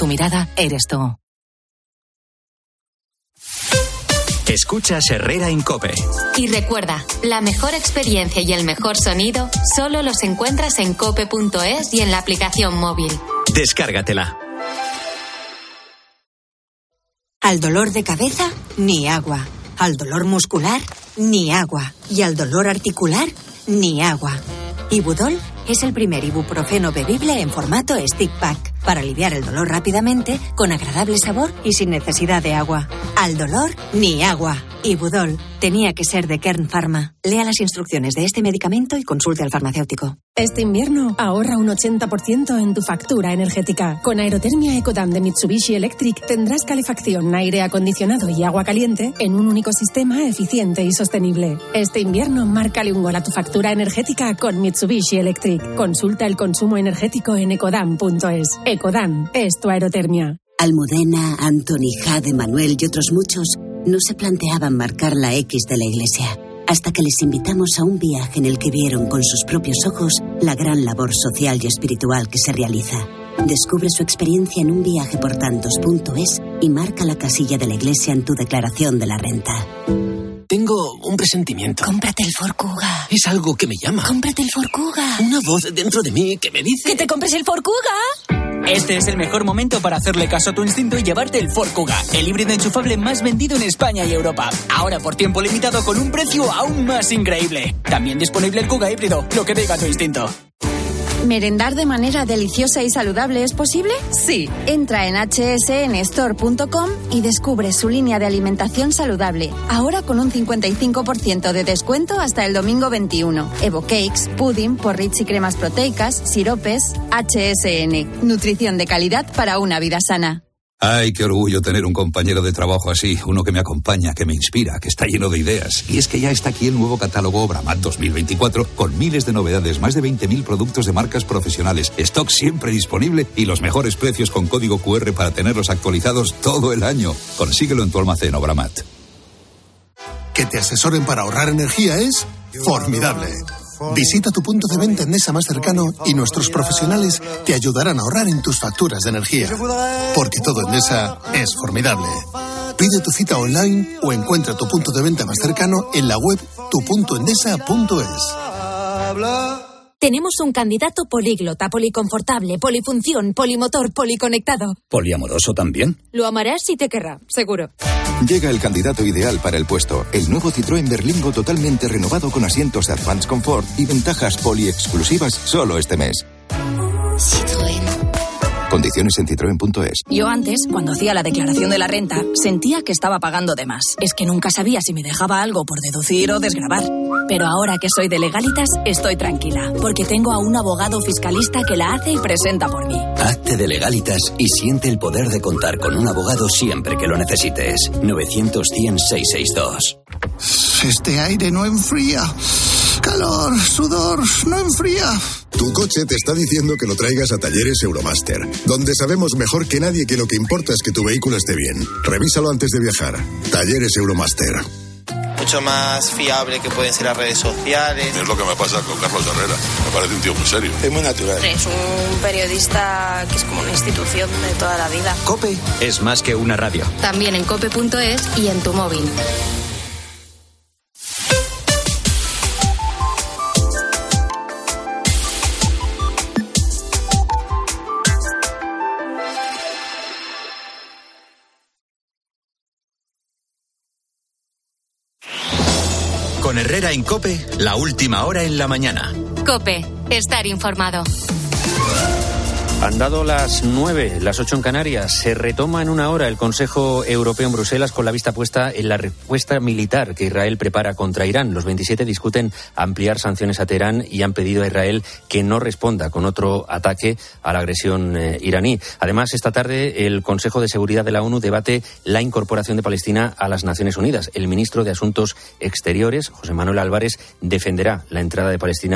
tu mirada eres tú. Escuchas Herrera en COPE. Y recuerda, la mejor experiencia y el mejor sonido solo los encuentras en cope.es y en la aplicación móvil. Descárgatela. Al dolor de cabeza, ni agua. Al dolor muscular, ni agua. Y al dolor articular, ni agua. Ibudol es el primer ibuprofeno bebible en formato stick pack para aliviar el dolor rápidamente, con agradable sabor y sin necesidad de agua. Al dolor, ni agua. Ibudol tenía que ser de Kern Pharma. Lea las instrucciones de este medicamento y consulte al farmacéutico. Este invierno ahorra un 80% en tu factura energética. Con Aerotermia Ecodan de Mitsubishi Electric tendrás calefacción, aire acondicionado y agua caliente en un único sistema eficiente y sostenible. Este invierno márcale un gol a tu factura energética con Mitsubishi Electric. Consulta el consumo energético en ecodan.es. Ecodan es tu aerotermia. Almudena, Antoni, Jade, Manuel y otros muchos no se planteaban marcar la X de la Iglesia, hasta que les invitamos a un viaje en el que vieron con sus propios ojos la gran labor social y espiritual que se realiza. Descubre su experiencia en unviajeportantos.es y marca la casilla de la Iglesia en tu declaración de la renta. Tengo un presentimiento. Cómprate el Ford Kuga. Es algo que me llama. Cómprate el Ford Kuga. Una voz dentro de mí que me dice... ¡Que te compres el Ford Kuga! Este es el mejor momento para hacerle caso a tu instinto y llevarte el Ford Kuga, el híbrido enchufable más vendido en España y Europa. Ahora por tiempo limitado con un precio aún más increíble. También disponible el Kuga híbrido, lo que diga tu instinto. ¿Merendar de manera deliciosa y saludable es posible? Sí. Entra en hsnstore.com y descubre su línea de alimentación saludable. Ahora con un 55% de descuento hasta el domingo 21. Evo Cakes, pudding, porridge y cremas proteicas, siropes. HSN. Nutrición de calidad para una vida sana. Ay, qué orgullo tener un compañero de trabajo así, uno que me acompaña, que me inspira, que está lleno de ideas. Y es que ya está aquí el nuevo catálogo Obramat 2024, con miles de novedades, más de 20.000 productos de marcas profesionales, stock siempre disponible y los mejores precios con código QR para tenerlos actualizados todo el año. Consíguelo en tu almacén Obramat. Que te asesoren para ahorrar energía es formidable. Visita tu punto de venta Endesa más cercano y nuestros profesionales te ayudarán a ahorrar en tus facturas de energía. Porque todo Endesa es formidable. Pide tu cita online o encuentra tu punto de venta más cercano en la web tu.endesa.es. Tenemos un candidato políglota, policonfortable, polifunción, polimotor, policonectado. ¿Poliamoroso también? Lo amarás y te querrá, seguro. Llega el candidato ideal para el puesto, el nuevo Citroën Berlingo totalmente renovado con asientos de Advanced Comfort y ventajas poli exclusivas solo este mes. Citroën. Condiciones en citroen.es. Yo antes, cuando hacía la declaración de la renta, sentía que estaba pagando de más. Es que nunca sabía si me dejaba algo por deducir o desgravar. Pero ahora que soy de Legalitas, estoy tranquila, porque tengo a un abogado fiscalista que la hace y presenta por mí. Hazte de Legalitas y siente el poder de contar con un abogado siempre que lo necesites. 900-100-662. Este aire no enfría. Calor, sudor, no enfría. Tu coche te está diciendo que lo traigas a Talleres Euromaster, donde sabemos mejor que nadie que lo que importa es que tu vehículo esté bien. Revísalo antes de viajar. Talleres Euromaster. Mucho más fiable que pueden ser las redes sociales. Es lo que me pasa con Carlos Herrera. Me parece un tío muy serio. Es muy natural. Es un periodista que es como una institución de toda la vida. COPE es más que una radio. También en cope.es y en tu móvil. Con Herrera en COPE, la última hora en la mañana. COPE, estar informado. Han dado las 9, las 8 en Canarias. Se retoma en una hora el Consejo Europeo en Bruselas con la vista puesta en la respuesta militar que Israel prepara contra Irán. Los 27 discuten ampliar sanciones a Teherán y han pedido a Israel que no responda con otro ataque a la agresión iraní. Además, esta tarde el Consejo de Seguridad de la ONU debate la incorporación de Palestina a las Naciones Unidas. El ministro de Asuntos Exteriores, José Manuel Álvarez, defenderá la entrada de Palestina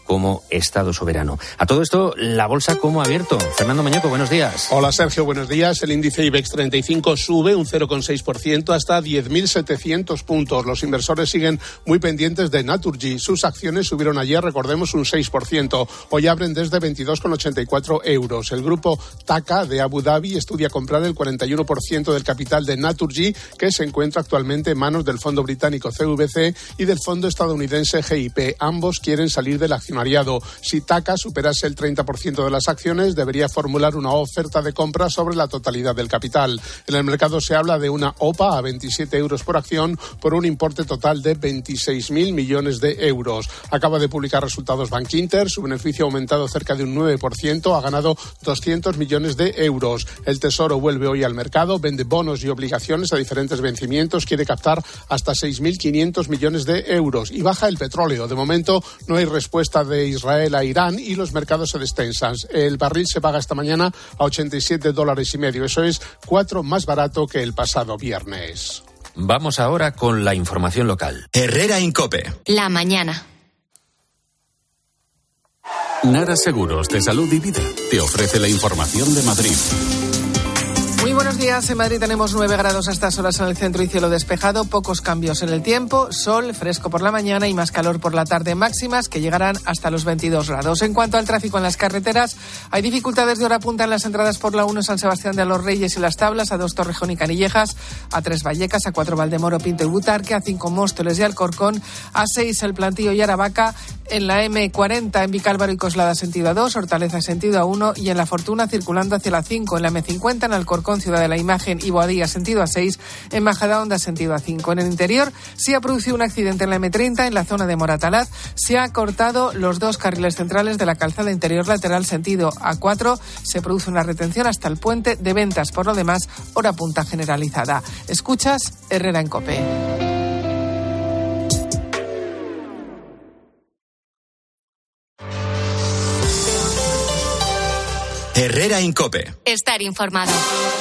como Estado soberano. A todo esto, la bolsa, ¿cómo ha abierto? Fernando Mañeco, buenos días. Hola Sergio, buenos días. El índice IBEX 35 sube un 0,6% hasta 10.700 puntos. Los inversores siguen muy pendientes de Naturgy. Sus acciones subieron ayer, recordemos, un 6%. Hoy abren desde 22,84 euros. El grupo TAQA de Abu Dhabi estudia comprar el 41% del capital de Naturgy, que se encuentra actualmente en manos del fondo británico CVC y del fondo estadounidense GIP. Ambos quieren salir del accionariado. Si TAQA superase el 30% de las acciones, debería formular una oferta de compra sobre la totalidad del capital. En el mercado se habla de una OPA a 27 euros por acción por un importe total de 26.000 millones de euros. Acaba de publicar resultados Bankinter. Su beneficio ha aumentado cerca de un 9%, ha ganado 200 millones de euros. El Tesoro vuelve hoy al mercado, vende bonos y obligaciones a diferentes vencimientos, quiere captar hasta 6.500 millones de euros y baja el petróleo. De momento no hay respuesta de Israel a Irán y los mercados se destensan. El barril se paga esta mañana a $87,50. Eso es 4 más barato que el pasado viernes. Vamos ahora con la información local. Herrera Incope. La mañana. Nara Seguros de Salud y Vida te ofrece la información de Madrid. Muy buenos días. En Madrid tenemos 9 grados a estas horas en el centro y cielo despejado. Pocos cambios en el tiempo. Sol, fresco por la mañana y más calor por la tarde, máximas que llegarán hasta los 22 grados. En cuanto al tráfico en las carreteras, hay dificultades de hora punta en las entradas por la 1 San Sebastián de los Reyes y Las Tablas, a 2 Torrejón y Canillejas, a 3 Vallecas, a 4 Valdemoro, Pinto y Butarque, a 5 Móstoles y Alcorcón, a 6 El Plantío y Aravaca, en la M40 en Vicálvaro y Coslada sentido A2, Hortaleza sentido A1 y en La Fortuna circulando hacia la 5, en la M50 en Alcorcón, Ciudad de la Imagen y Boadilla sentido A6, en Majadahonda sentido A5. En el interior se ha producido un accidente en la M30 en la zona de Moratalaz, se ha cortado los 2 carriles centrales de la calzada interior lateral sentido A4, se produce una retención hasta el puente de Ventas. Por lo demás, hora punta generalizada. Escuchas Herrera en COPE. Herrera Incope. Estar informado.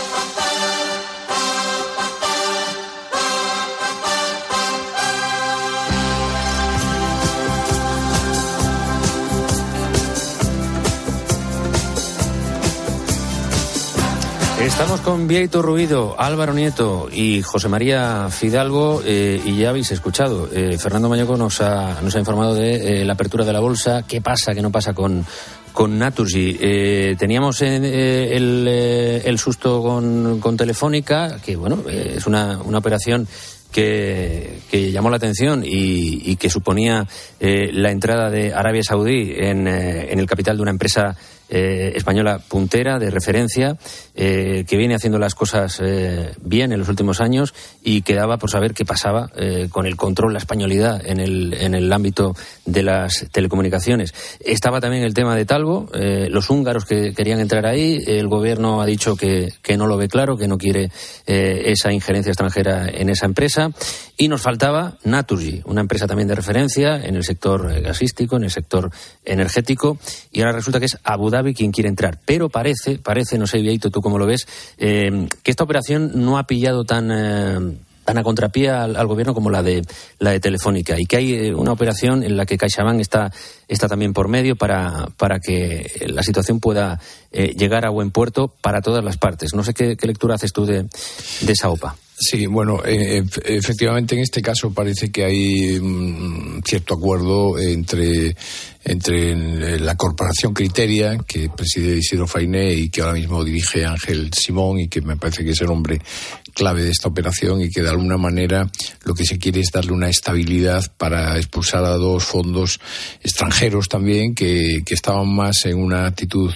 Estamos con Bieito Ruido, Álvaro Nieto y José María Fidalgo y ya habéis escuchado. Fernando Mañeco nos ha informado de la apertura de la bolsa. ¿Qué pasa, qué no pasa con Naturgy? Teníamos el susto con Telefónica, que bueno, es una operación que llamó la atención y que suponía la entrada de Arabia Saudí en el capital de una empresa española puntera, de referencia, que viene haciendo las cosas bien en los últimos años y quedaba por saber qué pasaba con el control, la españolidad en el ámbito de las telecomunicaciones. Estaba también el tema de Talgo, los húngaros que querían entrar ahí. El gobierno ha dicho que no lo ve claro, que no quiere esa injerencia extranjera en esa empresa. Y nos faltaba Naturgy, una empresa también de referencia en el sector gasístico, en el sector energético, y ahora resulta que es Abu Dhabi quien quiere entrar. Pero parece, no sé, Bieito, tú cómo lo ves, que esta operación no ha pillado tan a contrapié al gobierno como la de Telefónica, y que hay una operación en la que CaixaBank está también por medio para que la situación pueda llegar a buen puerto para todas las partes. No sé qué lectura haces tú de esa OPA. Sí, bueno, efectivamente en este caso parece que hay cierto acuerdo entre la corporación Criteria, que preside Isidro Fainé y que ahora mismo dirige Ángel Simón, y que me parece que es el hombre clave de esta operación, y que de alguna manera lo que se quiere es darle una estabilidad para expulsar a 2 fondos extranjeros también que estaban más en una actitud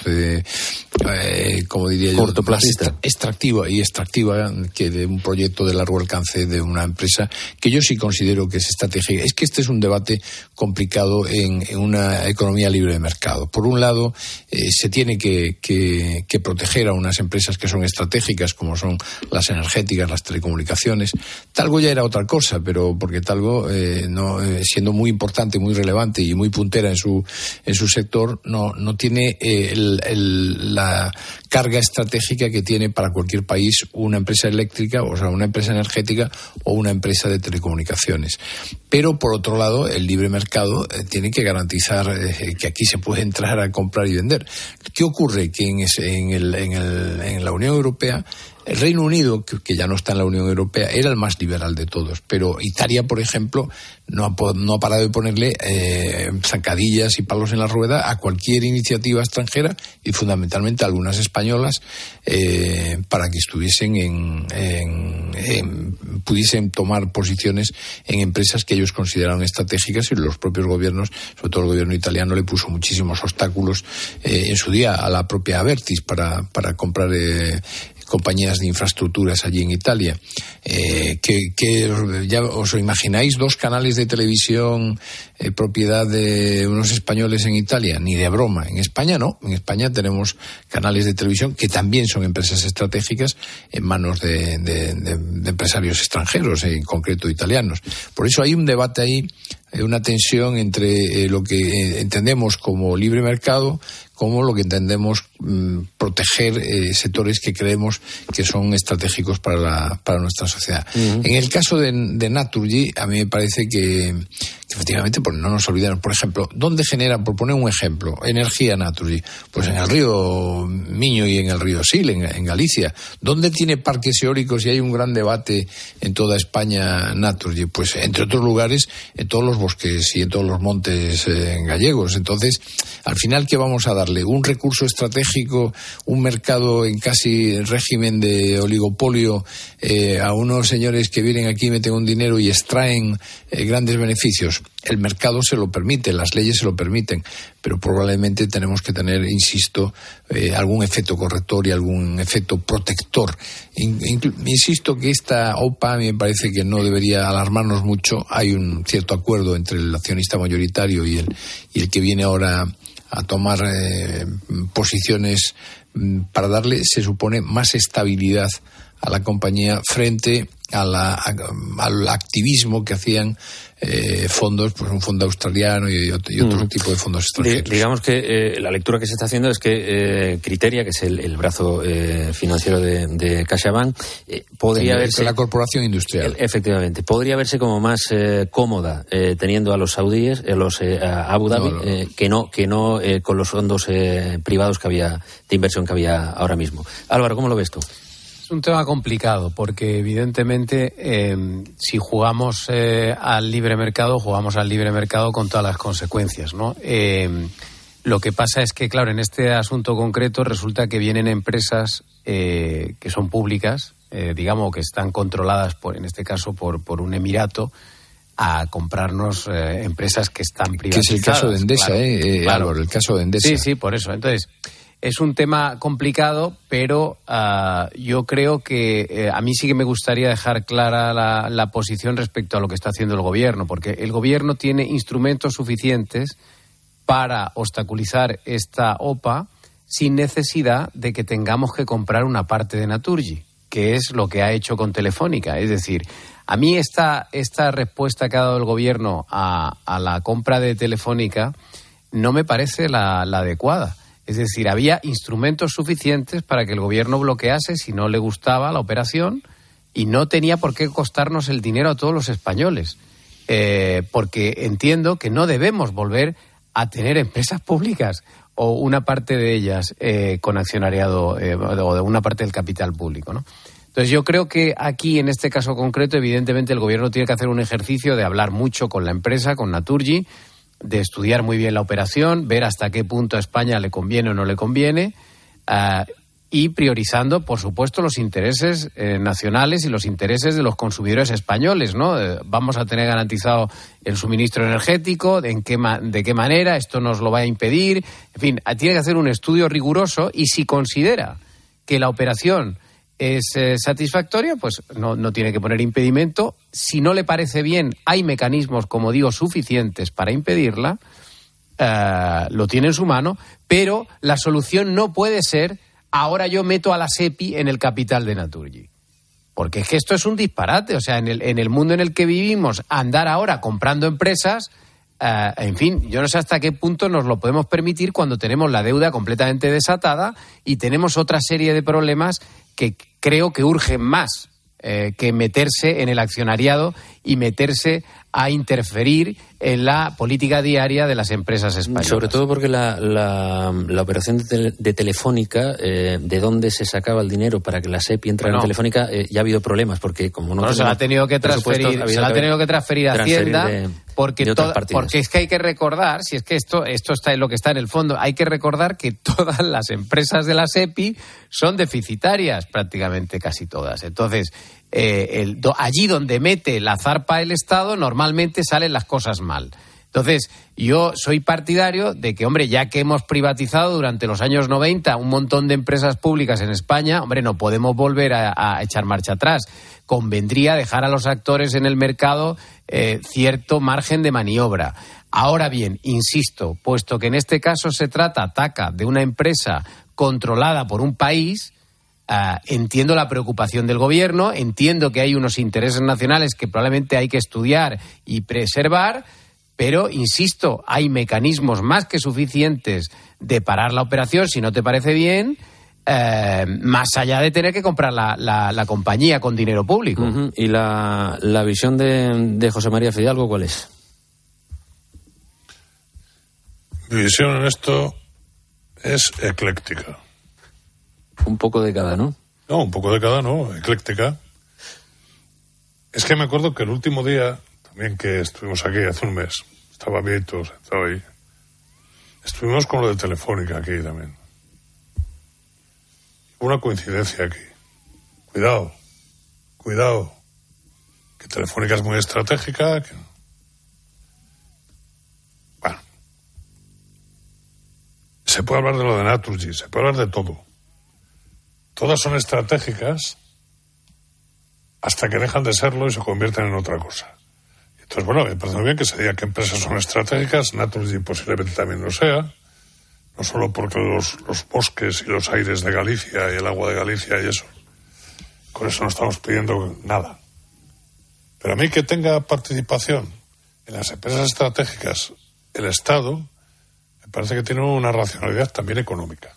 como diría yo, cortoplacista, extractiva que de un proyecto de largo alcance de una empresa que yo sí considero que es estratégica. Es que este es un debate complicado en una economía libre de mercado. Por un lado, se tiene que proteger a unas empresas que son estratégicas, como son las energéticas, las telecomunicaciones. Talgo ya era otra cosa, pero porque Talgo, siendo muy importante, muy relevante y muy puntera en su sector, no tiene la carga estratégica que tiene para cualquier país una empresa eléctrica, o sea, una empresa energética o una empresa de telecomunicaciones. Pero, por otro lado, el libre mercado tiene que garantizar pensar que aquí se puede entrar a comprar y vender. ¿Qué ocurre? Que en la Unión Europea, el Reino Unido, que ya no está en la Unión Europea, era el más liberal de todos, pero Italia, por ejemplo, no ha parado de ponerle zancadillas y palos en la rueda a cualquier iniciativa extranjera y fundamentalmente a algunas españolas para que estuviesen pudiesen tomar posiciones en empresas que ellos consideraron estratégicas, y los propios gobiernos, sobre todo el gobierno italiano, le puso muchísimos obstáculos en su día a la propia Abertis para comprar compañías de infraestructuras allí en Italia. Ya os imagináis 2 canales de televisión propiedad de unos españoles en Italia, ni de broma. En España no, en España tenemos canales de televisión que también son empresas estratégicas en manos de empresarios extranjeros, en concreto italianos. Por eso hay un debate ahí, una tensión entre lo que entendemos como libre mercado, como lo que entendemos proteger sectores que creemos que son estratégicos para nuestra sociedad. Uh-huh. En el caso de Naturgy, a mí me parece que efectivamente, pues no nos olvidemos, por ejemplo, ¿dónde genera, por poner un ejemplo, energía Naturgy? Pues en el río Miño y en el río Sil, en Galicia. ¿Dónde tiene parques eólicos y hay un gran debate en toda España Naturgy? Pues entre otros lugares, en todos los bosques y en todos los montes gallegos. Entonces, al final, ¿qué vamos a darle? ¿Un recurso estratégico, un mercado en casi régimen de oligopolio a unos señores que vienen aquí, meten un dinero y extraen grandes beneficios? El mercado se lo permite, las leyes se lo permiten, pero probablemente tenemos que tener, insisto, algún efecto corrector y algún efecto protector. Insisto que esta OPA a mí me parece que no debería alarmarnos mucho. Hay un cierto acuerdo entre el accionista mayoritario y el que viene ahora a tomar posiciones para darle, se supone, más estabilidad a la compañía frente al activismo que hacían fondos, pues un fondo australiano y otro tipo de fondos extranjeros. Digamos que la lectura que se está haciendo es que Criteria, que es el brazo financiero de CaixaBank, podría verse... La corporación industrial. Efectivamente. Podría verse como más cómoda teniendo a los saudíes, a Abu Dhabi, que no con los fondos privados de inversión que había ahora mismo. Álvaro, ¿cómo lo ves tú? Es un tema complicado porque evidentemente si jugamos al libre mercado, jugamos al libre mercado con todas las consecuencias, ¿no? Lo que pasa es que, claro, en este asunto concreto resulta que vienen empresas que son públicas, digamos que están controladas en este caso por un emirato, a comprarnos empresas que están privatizadas. Que es el caso de Endesa, claro. Álvaro, el caso de Endesa. Sí, por eso. Entonces, es un tema complicado, pero yo creo que a mí sí que me gustaría dejar clara la posición respecto a lo que está haciendo el gobierno, porque el gobierno tiene instrumentos suficientes para obstaculizar esta OPA sin necesidad de que tengamos que comprar una parte de Naturgy, que es lo que ha hecho con Telefónica. Es decir, a mí esta respuesta que ha dado el gobierno a la compra de Telefónica no me parece la adecuada. Es decir, había instrumentos suficientes para que el gobierno bloquease si no le gustaba la operación y no tenía por qué costarnos el dinero a todos los españoles. Porque entiendo que no debemos volver a tener empresas públicas o una parte de ellas con accionariado o de una parte del capital público, ¿no? Entonces yo creo que aquí, en este caso concreto, evidentemente el gobierno tiene que hacer un ejercicio de hablar mucho con la empresa, con Naturgy, de estudiar muy bien la operación, ver hasta qué punto a España le conviene o no le conviene, y priorizando, por supuesto, los intereses nacionales y los intereses de los consumidores españoles, ¿no? Vamos a tener garantizado el suministro energético, de qué manera, esto nos lo va a impedir. En fin, tiene que hacer un estudio riguroso y si considera que la operación es satisfactoria, pues no tiene que poner impedimento. Si no le parece bien, hay mecanismos, como digo, suficientes para impedirla, lo tiene en su mano, pero la solución no puede ser ahora yo meto a la SEPI en el capital de Naturgy. Porque es que esto es un disparate. O sea, en el mundo en el que vivimos, andar ahora comprando empresas, en fin, yo no sé hasta qué punto nos lo podemos permitir cuando tenemos la deuda completamente desatada y tenemos otra serie de problemas que creo que urgen más que meterse en el accionariado y meterse a interferir en la política diaria de las empresas españolas. Sobre todo porque la operación de Telefónica, de dónde se sacaba el dinero para que la SEPI entrara en Telefónica, ya ha habido problemas, porque como no se la ha tenido que transferir, a Hacienda, porque es que hay que recordar, si es que esto está en lo que está en el fondo, hay que recordar que todas las empresas de la SEPI son deficitarias, prácticamente casi todas. Entonces, allí donde mete la zarpa el Estado, normalmente salen las cosas mal. Entonces, yo soy partidario de que, hombre, ya que hemos privatizado durante los años 90 un montón de empresas públicas en España, hombre, no podemos volver a echar marcha atrás. Convendría dejar a los actores en el mercado cierto margen de maniobra. Ahora bien, insisto, puesto que en este caso se trata de una empresa controlada por un país, entiendo la preocupación del gobierno, entiendo que hay unos intereses nacionales que probablemente hay que estudiar y preservar, pero, insisto, hay mecanismos más que suficientes de parar la operación, si no te parece bien, más allá de tener que comprar la compañía con dinero público. Uh-huh. ¿Y la visión de José María Fidalgo cuál es? Mi visión en esto es ecléctica. Un poco de cada, ¿no? No, un poco de cada no, ecléctica. Es que me acuerdo que el último día, también que estuvimos aquí hace un mes, estaba Vieto sentado ahí, estuvimos con lo de Telefónica aquí también. Hubo una coincidencia aquí. Cuidado, que Telefónica es muy estratégica. Bueno, se puede hablar de lo de Naturgy, se puede hablar de todo. Todas son estratégicas hasta que dejan de serlo y se convierten en otra cosa. Entonces, bueno, me parece muy bien que se diga que empresas son estratégicas, Naturgy posiblemente también lo sea, no solo porque los bosques y los aires de Galicia y el agua de Galicia y eso, con eso no estamos pidiendo nada. Pero a mí que tenga participación en las empresas estratégicas el Estado, me parece que tiene una racionalidad también económica.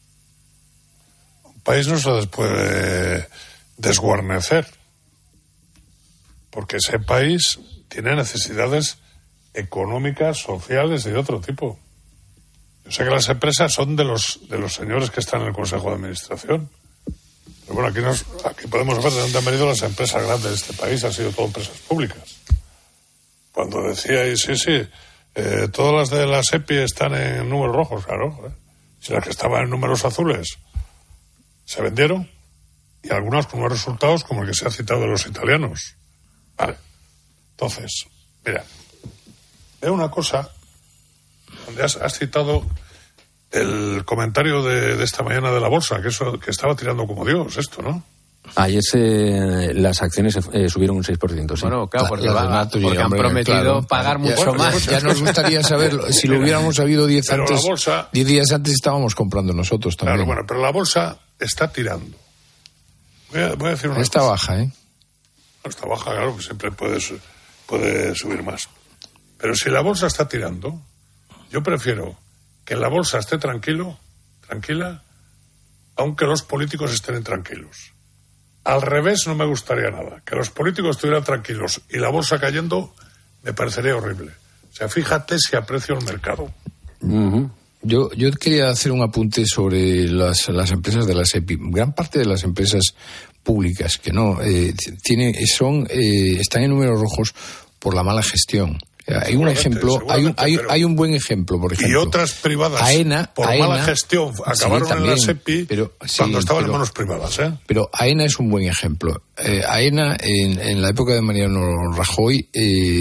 Un país no se les puede desguarnecer, porque ese país tiene necesidades económicas, sociales y de otro tipo. Yo sé que las empresas son de los señores que están en el Consejo de Administración. Pero bueno, aquí podemos ver de dónde han venido las empresas grandes de este país, han sido todo empresas públicas. Cuando decíais, sí, todas las de la SEPI están en números rojos, claro. Si las que estaban en números azules se vendieron, y algunas con unos resultados como el que se ha citado de los italianos. Vale. Entonces, mira, veo una cosa donde has citado el comentario de esta mañana de la bolsa, que estaba tirando como Dios esto, ¿no? Ayer las acciones subieron un 6%. Sí. Bueno, claro, porque han prometido pagar mucho más. Ya nos gustaría saberlo. Si lo hubiéramos sabido 10 días antes estábamos comprando nosotros también. Claro, bueno, pero la bolsa está tirando. Voy a decir una Está cosa. Baja, ¿eh? No, está baja, claro, que siempre puede subir más. Pero si la bolsa está tirando, yo prefiero que la bolsa esté tranquila, aunque los políticos estén intranquilos. Al revés no me gustaría nada. Que los políticos estuvieran tranquilos y la bolsa cayendo me parecería horrible. O sea, fíjate si aprecio el mercado. Uh-huh. Yo quería hacer un apunte sobre las empresas de la SEPI. Gran parte de las empresas públicas que no están en números rojos por la mala gestión. Hay un ejemplo, hay un buen ejemplo, por ejemplo. Y otras privadas, por mala gestión, acabaron también, en la SEPI cuando estaban en manos privadas. Pero AENA es un buen ejemplo. AENA, en la época de Mariano Rajoy,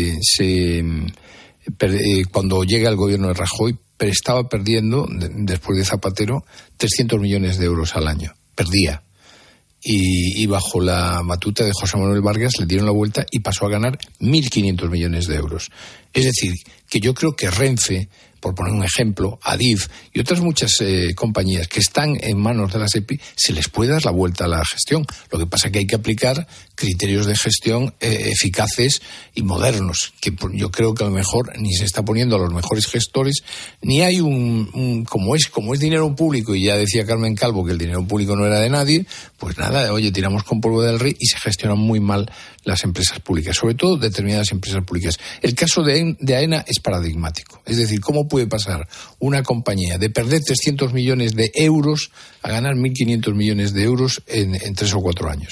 cuando llega el gobierno de Rajoy, estaba perdiendo, después de Zapatero, 300 millones de euros al año. Perdía. Y bajo la batuta de José Manuel Vargas le dieron la vuelta y pasó a ganar 1.500 millones de euros. Es decir, que yo creo que Renfe por poner un ejemplo, Adif y otras muchas compañías que están en manos de la SEPI, se les puede dar la vuelta a la gestión. Lo que pasa es que hay que aplicar criterios de gestión eficaces y modernos, que yo creo que a lo mejor ni se está poniendo a los mejores gestores, ni hay como es dinero público, y ya decía Carmen Calvo que el dinero público no era de nadie, pues nada, oye, tiramos con polvo del rey y se gestionan muy mal las empresas públicas, sobre todo determinadas empresas públicas. El caso de AENA es paradigmático. Es decir, ¿cómo puede pasar una compañía de perder 300 millones de euros a ganar 1.500 millones de euros en 3 o 4 años?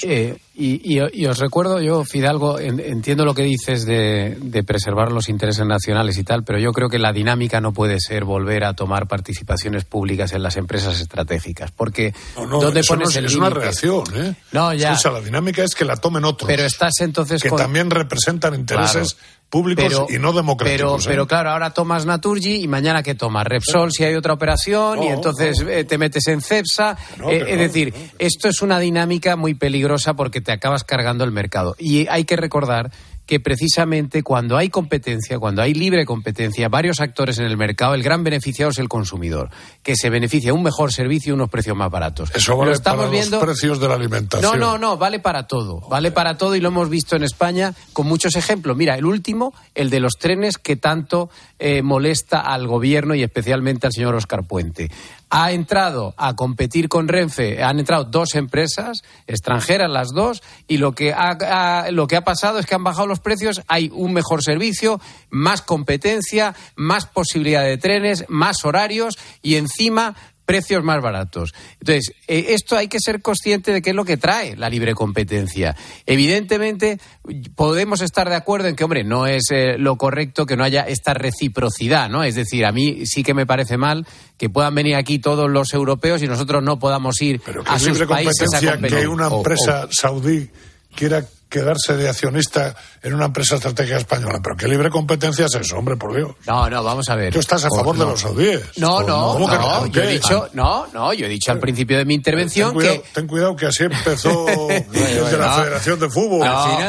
Y os recuerdo, yo, Fidalgo, entiendo lo que dices de preservar los intereses nacionales y tal, pero yo creo que la dinámica no puede ser volver a tomar participaciones públicas en las empresas estratégicas, porque ¿dónde pones el límite? Es una reacción, ¿eh? No, ya. O sea, la dinámica es que la tomen otros. Pero estás entonces que también representan intereses públicos y no democráticos. Pero claro, ahora tomas Naturgy y mañana ¿qué tomas? Repsol si hay otra operación y entonces te metes en Cepsa. Es decir, esto es una dinámica muy peligrosa porque te acabas cargando el mercado. Y hay que recordar que precisamente cuando hay competencia, cuando hay libre competencia, varios actores en el mercado, el gran beneficiado es el consumidor, que se beneficia de un mejor servicio y unos precios más baratos. Eso vale para los precios de la alimentación. No, vale para todo. Vale para todo y lo hemos visto en España con muchos ejemplos. Mira, el último, el de los trenes que tanto molesta al gobierno y especialmente al señor Óscar Puente. Ha entrado a competir con Renfe, han entrado 2 empresas extranjeras, las 2, y lo que ha pasado es que han bajado los precios, hay un mejor servicio, más competencia, más posibilidad de trenes, más horarios y encima precios más baratos. Entonces, esto hay que ser consciente de qué es lo que trae la libre competencia. Evidentemente, podemos estar de acuerdo en que, hombre, no es lo correcto que no haya esta reciprocidad, ¿no? Es decir, a mí sí que me parece mal que puedan venir aquí todos los europeos y nosotros no podamos ir a sus países a competir. Que una empresa saudí quiera quedarse de accionista en una empresa estratégica española. ¿Pero qué libre competencia es eso, hombre, por Dios? No, vamos a ver. Tú estás a favor de los saudíes. No, yo he dicho al principio de mi intervención ten cuidado que así empezó desde la Federación de Fútbol.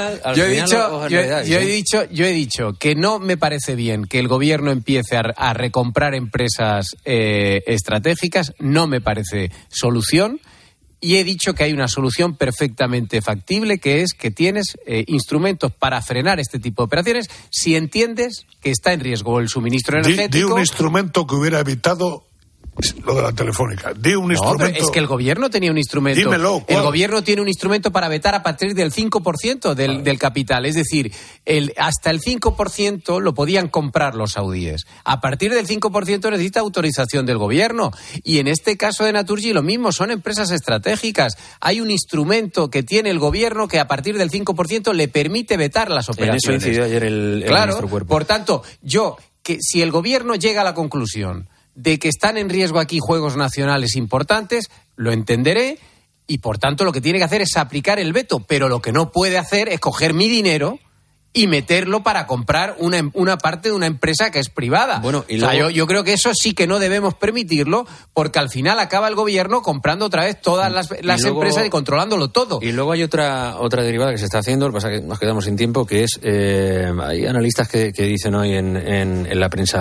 Yo he dicho que no me parece bien que el gobierno empiece a recomprar empresas estratégicas, no me parece solución. Y he dicho que hay una solución perfectamente factible, que es que tienes instrumentos para frenar este tipo de operaciones si entiendes que está en riesgo el suministro energético. Di un instrumento que hubiera evitado lo de la Telefónica. Di un instrumento. Pero es que el gobierno tenía un instrumento. Dímelo. El gobierno tiene un instrumento para vetar a partir del 5% del capital. Es decir, hasta el 5% lo podían comprar los saudíes. A partir del 5% necesita autorización del gobierno. Y en este caso de Naturgy lo mismo, son empresas estratégicas. Hay un instrumento que tiene el gobierno que a partir del 5% le permite vetar las operaciones. En eso incidió ayer el ministro Cuerpo. Por tanto, que si el gobierno llega a la conclusión de que están en riesgo aquí juegos nacionales importantes, lo entenderé y, por tanto, lo que tiene que hacer es aplicar el veto. Pero lo que no puede hacer es coger mi dinero y meterlo para comprar una parte de una empresa que es privada. Bueno, y luego... yo creo que eso sí que no debemos permitirlo, porque al final acaba el gobierno comprando otra vez todas las empresas y controlándolo todo. Y luego hay otra derivada que se está haciendo, lo que pasa es que nos quedamos sin tiempo, que es, hay analistas que dicen hoy en la prensa,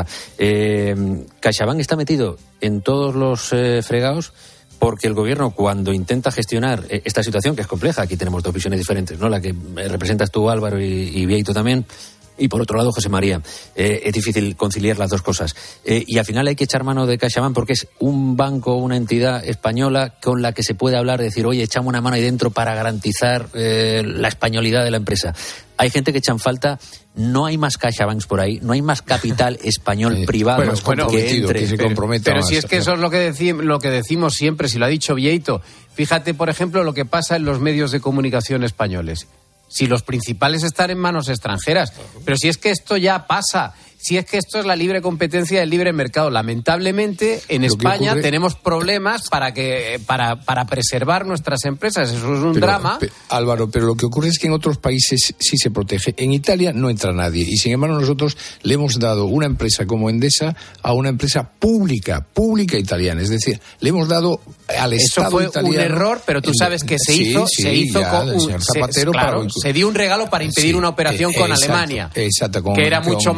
CaixaBank está metido en todos los fregados, porque el gobierno, cuando intenta gestionar esta situación, que es compleja, aquí tenemos 2 visiones diferentes, ¿no? La que representas tú, Álvaro, y Vieito también, y por otro lado José María, es difícil conciliar las dos cosas. Y al final hay que echar mano de CaixaBank porque es un banco, una entidad española con la que se puede hablar, decir, oye, echamos una mano ahí dentro para garantizar la españolidad de la empresa. Hay gente que echan falta, no hay más CaixaBanks por ahí, no hay más capital español privado que entre. Que se comprometa pero más, si es que eso es lo que decimos siempre, si lo ha dicho Vieito. Fíjate, por ejemplo, lo que pasa en los medios de comunicación españoles. Si los principales están en manos extranjeras. Pero si es que esto ya pasa, si es que esto es la libre competencia del libre mercado. Lamentablemente, en España tenemos problemas para preservar nuestras empresas. Eso es un drama. Álvaro, pero lo que ocurre es que en otros países sí se protege. En Italia no entra nadie. Y sin embargo nosotros le hemos dado una empresa como Endesa a una empresa pública italiana. Es decir, le hemos dado al Estado italiano... Eso fue un error, pero tú sabes que se hizo con Zapatero se dio un regalo para impedir una operación con Alemania, exacto, que era mucho más ventajosa.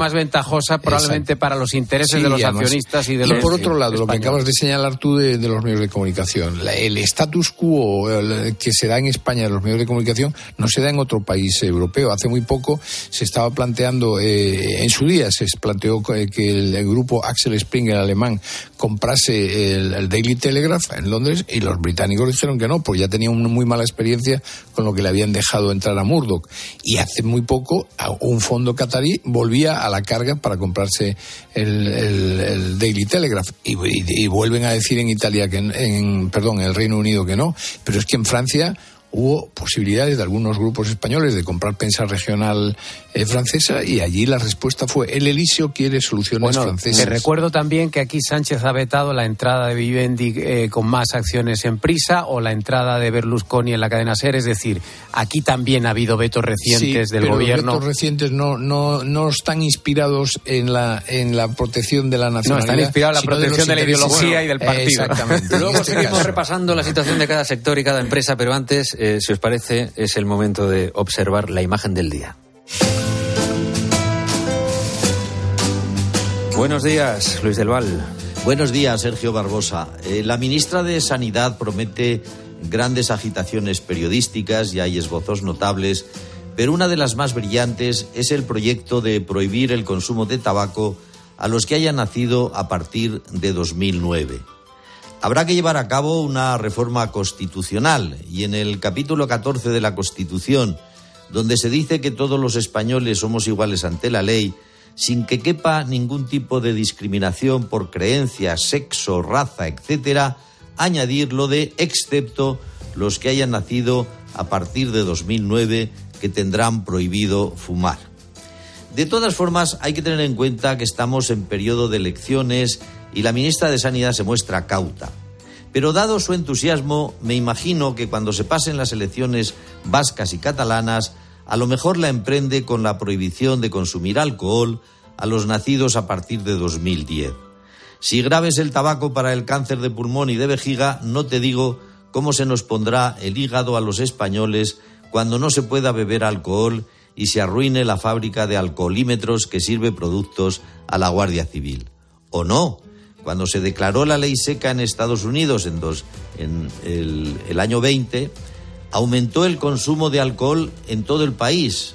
ventajosa probablemente para los intereses de los accionistas y de los... Y por otro lado, españoles. lo que acabas de señalar tú de los medios de comunicación, el status quo que se da en España de los medios de comunicación no se da en otro país europeo. Hace muy poco se estaba planteando, en su día se planteó que el grupo Axel Springer alemán comprase el Daily Telegraph en Londres, y los británicos dijeron que no, porque ya tenían una muy mala experiencia con lo que le habían dejado entrar a Murdoch. Y hace muy poco un fondo catarí volvía a la carga para comprarse el Daily Telegraph, y vuelven a decir en Italia en el Reino Unido que no, pero es que en Francia hubo posibilidades de algunos grupos españoles de comprar prensa regional francesa, y allí la respuesta fue: el Elíseo quiere soluciones francesas. Te recuerdo también que aquí Sánchez ha vetado la entrada de Vivendi con más acciones en Prisa, o la entrada de Berlusconi en la cadena SER. Es decir, aquí también ha habido vetos recientes del gobierno. Los vetos recientes no están inspirados en la protección de la nacionalidad. No, están inspirados en la protección de la ideología y del partido. Exactamente. Luego seguimos repasando la situación de cada sector y cada empresa, pero antes, si os parece, es el momento de observar la imagen del día. Buenos días, Luis del Val. Buenos días, Sergio Barbosa. La ministra de Sanidad promete grandes agitaciones periodísticas y hay esbozos notables, pero una de las más brillantes es el proyecto de prohibir el consumo de tabaco a los que hayan nacido a partir de 2009. Habrá que llevar a cabo una reforma constitucional, y en el capítulo 14 de la Constitución, donde se dice que todos los españoles somos iguales ante la ley, sin que quepa ningún tipo de discriminación por creencias, sexo, raza, etcétera, añadir lo de excepto los que hayan nacido a partir de 2009, que tendrán prohibido fumar. De todas formas, hay que tener en cuenta que estamos en periodo de elecciones y la ministra de Sanidad se muestra cauta. Pero dado su entusiasmo, me imagino que cuando se pasen las elecciones vascas y catalanas, a lo mejor la emprende con la prohibición de consumir alcohol a los nacidos a partir de 2010. Si grave es el tabaco para el cáncer de pulmón y de vejiga, no te digo cómo se nos pondrá el hígado a los españoles cuando no se pueda beber alcohol y se arruine la fábrica de alcoholímetros que sirve productos a la Guardia Civil. ¿O no? Cuando se declaró la ley seca en Estados Unidos en el año 20, aumentó el consumo de alcohol en todo el país,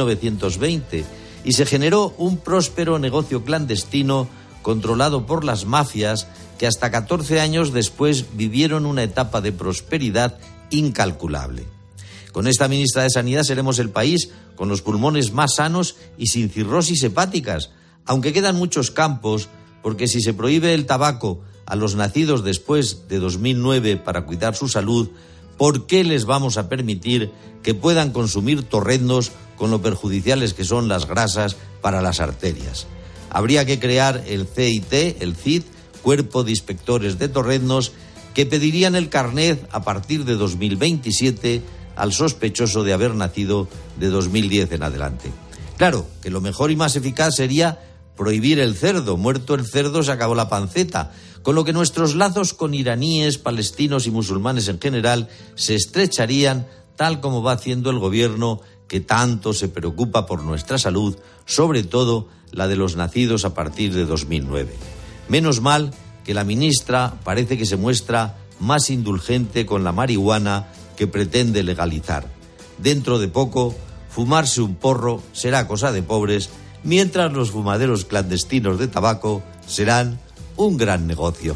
1920, y se generó un próspero negocio clandestino controlado por las mafias que hasta 14 años después vivieron una etapa de prosperidad incalculable. Con esta ministra de Sanidad seremos el país con los pulmones más sanos y sin cirrosis hepáticas, aunque quedan muchos campos, porque si se prohíbe el tabaco a los nacidos después de 2009 para cuidar su salud, ¿por qué les vamos a permitir que puedan consumir torrendos con lo perjudiciales que son las grasas para las arterias? Habría que crear el CIT, el CID, Cuerpo de Inspectores de Torrendos, que pedirían el carnet a partir de 2027 al sospechoso de haber nacido de 2010 en adelante. Claro, que lo mejor y más eficaz sería prohibir el cerdo. Muerto el cerdo se acabó la panceta, con lo que nuestros lazos con iraníes, palestinos y musulmanes en general se estrecharían, tal como va haciendo el gobierno que tanto se preocupa por nuestra salud, sobre todo la de los nacidos a partir de 2009. Menos mal que la ministra parece que se muestra más indulgente con la marihuana que pretende legalizar. Dentro de poco, fumarse un porro será cosa de pobres, mientras los fumaderos clandestinos de tabaco serán un gran negocio.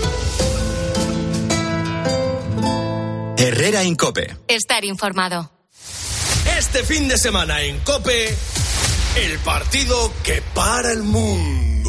Herrera en COPE. Estar informado. Este fin de semana en COPE, el partido que para el mundo.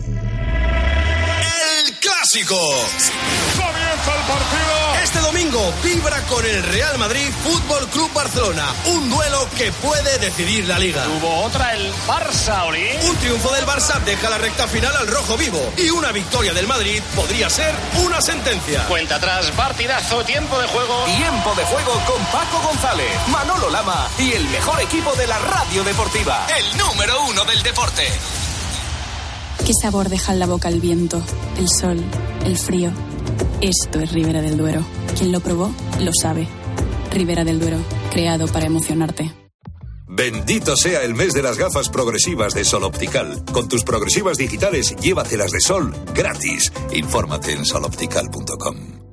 El Clásico. Comienza el partido. Este domingo vibra con el Real Madrid Fútbol Club Barcelona. Un duelo que puede decidir la Liga. Tuvo otra el Barça, Oli. Un triunfo del Barça deja la recta final al rojo vivo. Y una victoria del Madrid podría ser una sentencia. Cuenta atrás, partidazo, tiempo de juego. Tiempo de juego con Paco González, Manolo Lama y el mejor equipo de la radio deportiva. El número 1 del deporte. ¿Qué sabor deja en la boca el viento, el sol, el frío? Esto es Ribera del Duero. Quien lo probó, lo sabe. Ribera del Duero, creado para emocionarte. Bendito sea el mes de las gafas progresivas de Sol Optical. Con tus progresivas digitales, llévatelas de sol gratis. Infórmate en soloptical.com.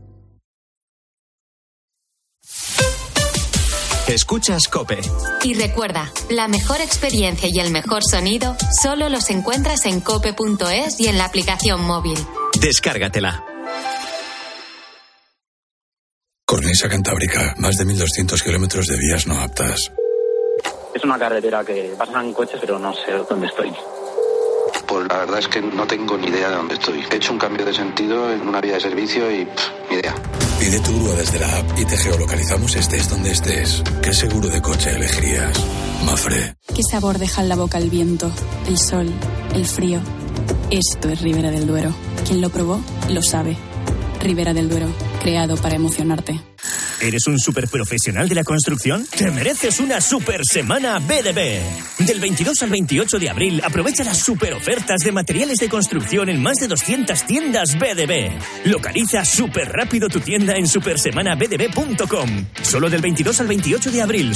Escuchas COPE. Y recuerda, la mejor experiencia y el mejor sonido solo los encuentras en cope.es y en la aplicación móvil. Descárgatela. Cornisa Cantábrica, más de 1.200 kilómetros de vías no aptas. Es una carretera que pasan coches, pero no sé dónde estoy. Pues la verdad es que no tengo ni idea de dónde estoy. He hecho un cambio de sentido en una vía de servicio y ni idea. Pide tu grúa desde la app y te geolocalizamos estés donde estés. ¿Qué seguro de coche elegirías? Mafre. ¿Qué sabor deja en la boca el viento, el sol, el frío? Esto es Ribera del Duero. Quien lo probó, lo sabe. Ribera del Duero, creado para emocionarte. ¿Eres un superprofesional de la construcción? Te mereces una super semana BDB. Del 22 al 28 de abril, aprovecha las super ofertas de materiales de construcción en más de 200 tiendas BDB. Localiza súper rápido tu tienda en supersemanabdb.com. Solo del 22 al 28 de abril,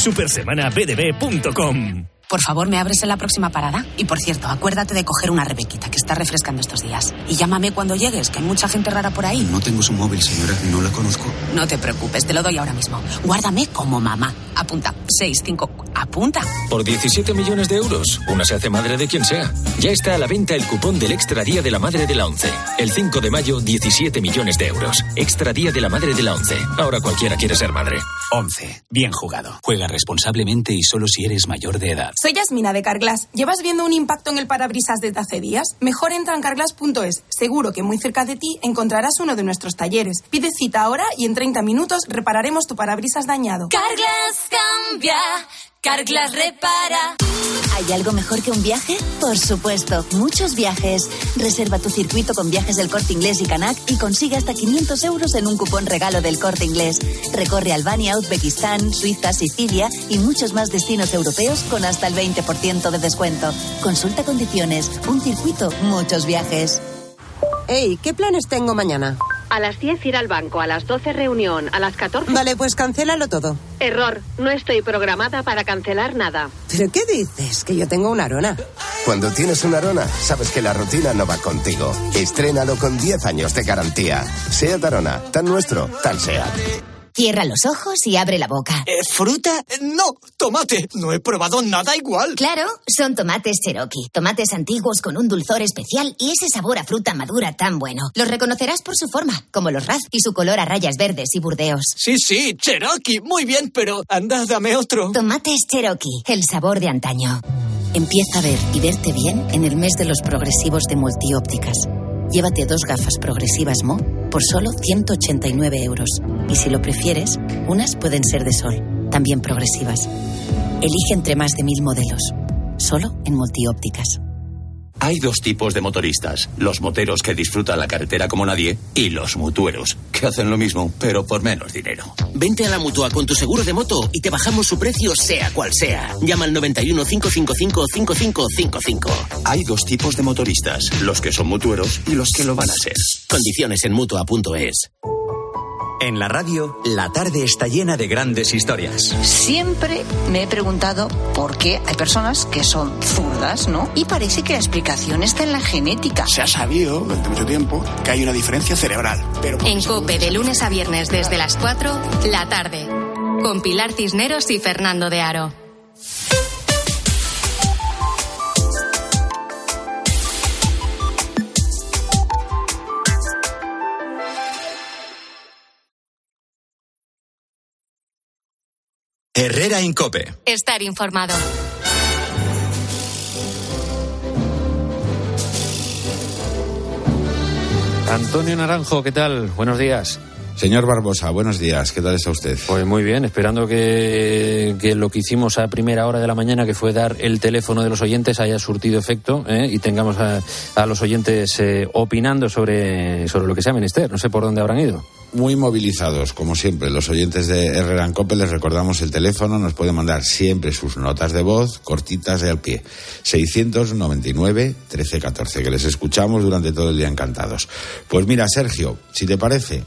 supersemanabdb.com. Por favor, ¿me abres en la próxima parada? Y por cierto, acuérdate de coger una Rebequita, que está refrescando estos días. Y llámame cuando llegues, que hay mucha gente rara por ahí. No tengo su móvil, señora, no la conozco. No te preocupes, te lo doy ahora mismo. Guárdame como mamá. Apunta, 65, apunta. Por 17 millones de euros, una se hace madre de quien sea. Ya está a la venta el cupón del Extra Día de la Madre de la ONCE. El 5 de mayo, 17 millones de euros. Extra Día de la Madre de la ONCE. Ahora cualquiera quiere ser madre. ONCE, bien jugado. Juega responsablemente y solo si eres mayor de edad. Soy Yasmina de Carglass. ¿Llevas viendo un impacto en el parabrisas desde hace días? Mejor entra en carglass.es. Seguro que muy cerca de ti encontrarás uno de nuestros talleres. Pide cita ahora y en 30 minutos repararemos tu parabrisas dañado. Carglass cambia, Carglass repara. ¿Hay algo mejor que un viaje? Por supuesto, muchos viajes. Reserva tu circuito con Viajes del Corte Inglés y Canac y consigue hasta 500 euros en un cupón regalo del Corte Inglés. Recorre Albania, Uzbekistán, Suiza, Sicilia y muchos más destinos europeos con hasta el 20% de descuento. Consulta condiciones. Un circuito, muchos viajes. Hey, ¿qué planes tengo mañana? A las 10 ir al banco, a las 12 reunión, a las 14... Vale, pues cancélalo todo. Error, no estoy programada para cancelar nada. ¿Pero qué dices? Que yo tengo una Arona. Cuando tienes una Arona, sabes que la rutina no va contigo. Estrénalo con 10 años de garantía. Seat Arona, tan nuestro, tan Seat. Cierra los ojos y abre la boca. ¿Fruta? No, tomate. No he probado nada igual. Claro, son tomates Cherokee. Tomates antiguos con un dulzor especial y ese sabor a fruta madura tan bueno. Los reconocerás por su forma, como los Raz y su color a rayas verdes y burdeos. Sí, Cherokee. Muy bien, pero anda, dame otro. Tomates Cherokee, el sabor de antaño. Empieza a ver y verte bien en el mes de los progresivos de Multiópticas. Llévate 2 gafas progresivas Mo por solo 189 euros. Y si lo prefieres, unas pueden ser de sol, también progresivas. Elige entre más de 1000 modelos. Solo en Multiópticas. Hay 2 tipos de motoristas. Los moteros que disfrutan la carretera como nadie y los mutueros, que hacen lo mismo, pero por menos dinero. Vente a la Mutua con tu seguro de moto y te bajamos su precio sea cual sea. Llama al 91 555 5555. Hay 2 tipos de motoristas. Los que son mutueros y los que lo van a ser. Condiciones en Mutua.es. En la radio, la tarde está llena de grandes historias. Siempre me he preguntado por qué hay personas que son zurdas, ¿no? Y parece que la explicación está en la genética. Se ha sabido durante mucho tiempo que hay una diferencia cerebral. Pero en COPE, de lunes a viernes desde las 4, la tarde. Con Pilar Cisneros y Fernando de Aro. Herrera en COPE. Estar informado. Antonio Naranjo, ¿qué tal? Buenos días. Señor Barbosa, buenos días. ¿Qué tal está usted? Pues muy bien, esperando que lo que hicimos a primera hora de la mañana, que fue dar el teléfono de los oyentes, haya surtido efecto y tengamos a los oyentes opinando sobre lo que sea menester. No sé por dónde habrán ido. Muy movilizados, como siempre. Los oyentes de Herrera en COPE, les recordamos el teléfono. Nos pueden mandar siempre sus notas de voz, cortitas y al pie. 699 1314, que les escuchamos durante todo el día encantados. Pues mira, Sergio, si te parece,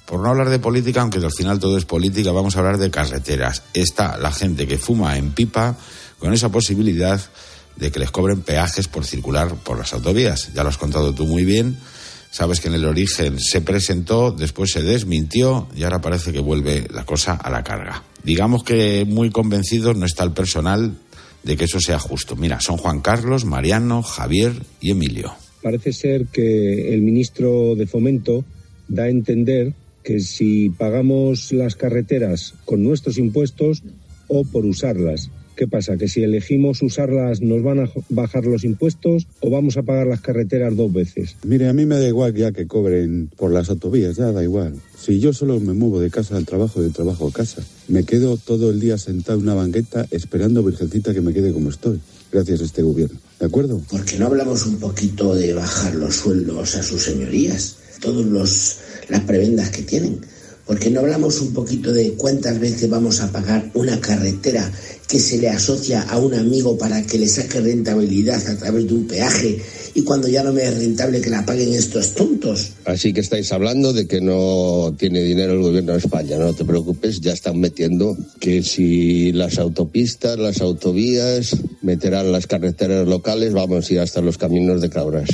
por no hablar de política, aunque al final todo es política, vamos a hablar de carreteras. Está la gente que fuma en pipa con esa posibilidad de que les cobren peajes por circular por las autovías. Ya lo has contado tú muy bien. Sabes que en el origen se presentó, después se desmintió y ahora parece que vuelve la cosa a la carga. Digamos que muy convencidos no está el personal de que eso sea justo. Mira, son Juan Carlos, Mariano, Javier y Emilio. Parece ser que el ministro de Fomento da a entender que si pagamos las carreteras con nuestros impuestos o por usarlas. ¿Qué pasa? ¿Que si elegimos usarlas nos van a bajar los impuestos o vamos a pagar las carreteras 2 veces? Mire, a mí me da igual ya que cobren por las autovías, ya da igual. Si yo solo me muevo de casa al trabajo y de trabajo a casa, me quedo todo el día sentado en una banqueta esperando, virgencita, que me quede como estoy. Gracias a este gobierno. ¿De acuerdo? ¿Por qué no hablamos un poquito de bajar los sueldos a sus señorías? Todas las prebendas que tienen. ¿Por qué no hablamos un poquito de cuántas veces vamos a pagar una carretera que se le asocia a un amigo para que le saque rentabilidad a través de un peaje y cuando ya no me es rentable que la paguen estos tontos? Así que estáis hablando de que no tiene dinero el gobierno de España. No te preocupes, ya están metiendo que si las autopistas, las autovías, meterán las carreteras locales, vamos a ir hasta los caminos de cabras.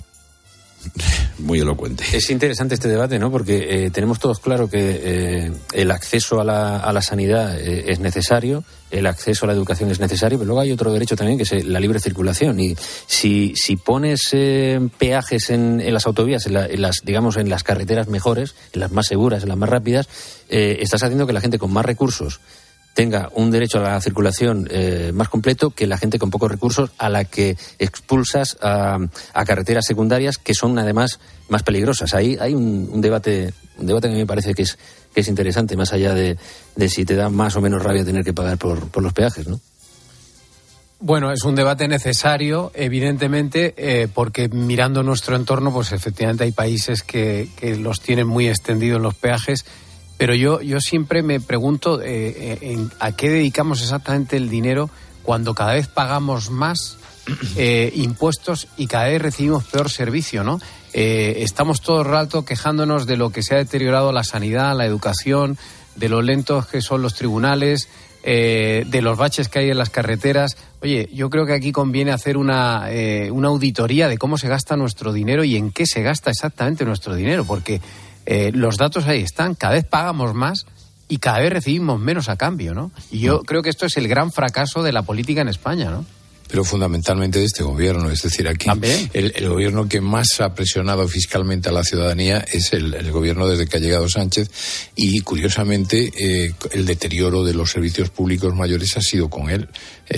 Muy elocuente. Es interesante este debate, ¿no? Porque tenemos todos claro que el acceso a la sanidad es necesario, el acceso a la educación es necesario, pero luego hay otro derecho también que es la libre circulación. Y si pones peajes en las autovías, en las carreteras mejores, en las más seguras, en las más rápidas, estás haciendo que la gente con más recursos tenga un derecho a la circulación más completo que la gente con pocos recursos, a la que expulsas a carreteras secundarias que son además más peligrosas. Ahí hay un debate que a mí me parece que es interesante, más allá de si te da más o menos rabia tener que pagar por los peajes, ¿no? Bueno, es un debate necesario, evidentemente, porque mirando nuestro entorno, pues efectivamente hay países que los tienen muy extendidos los peajes. Pero yo siempre me pregunto a qué dedicamos exactamente el dinero cuando cada vez pagamos más impuestos y cada vez recibimos peor servicio, ¿no? Estamos todo el rato quejándonos de lo que se ha deteriorado la sanidad, la educación, de lo lentos que son los tribunales, de los baches que hay en las carreteras. Oye, yo creo que aquí conviene hacer una auditoría de cómo se gasta nuestro dinero y en qué se gasta exactamente nuestro dinero, porque los datos ahí están, cada vez pagamos más y cada vez recibimos menos a cambio, ¿no? Y yo creo que esto es el gran fracaso de la política en España, ¿no? Pero fundamentalmente de este gobierno, es decir, aquí el gobierno que más ha presionado fiscalmente a la ciudadanía es el gobierno desde que ha llegado Sánchez y, curiosamente, el deterioro de los servicios públicos mayores ha sido con él.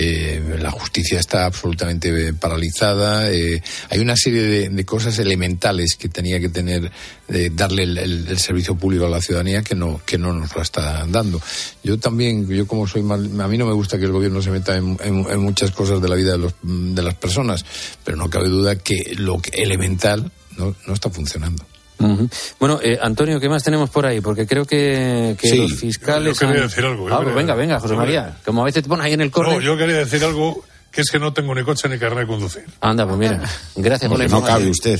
La justicia está absolutamente paralizada, hay una serie de cosas elementales que tenía que tener, darle el servicio público a la ciudadanía que no nos la está dando. Yo como soy a mí no me gusta que el gobierno se meta en muchas cosas de la vida de las personas, pero no cabe duda que lo elemental no está funcionando. Uh-huh. Bueno, Antonio, ¿qué más tenemos por ahí? Porque creo que sí, los fiscales... Yo quería decir algo. Venga, José María. Como a veces te pones ahí en el córner. No, yo quería decir algo, que es que no tengo ni coche ni carnet de conducir. Anda, pues mira, gracias por la información. No cabe usted.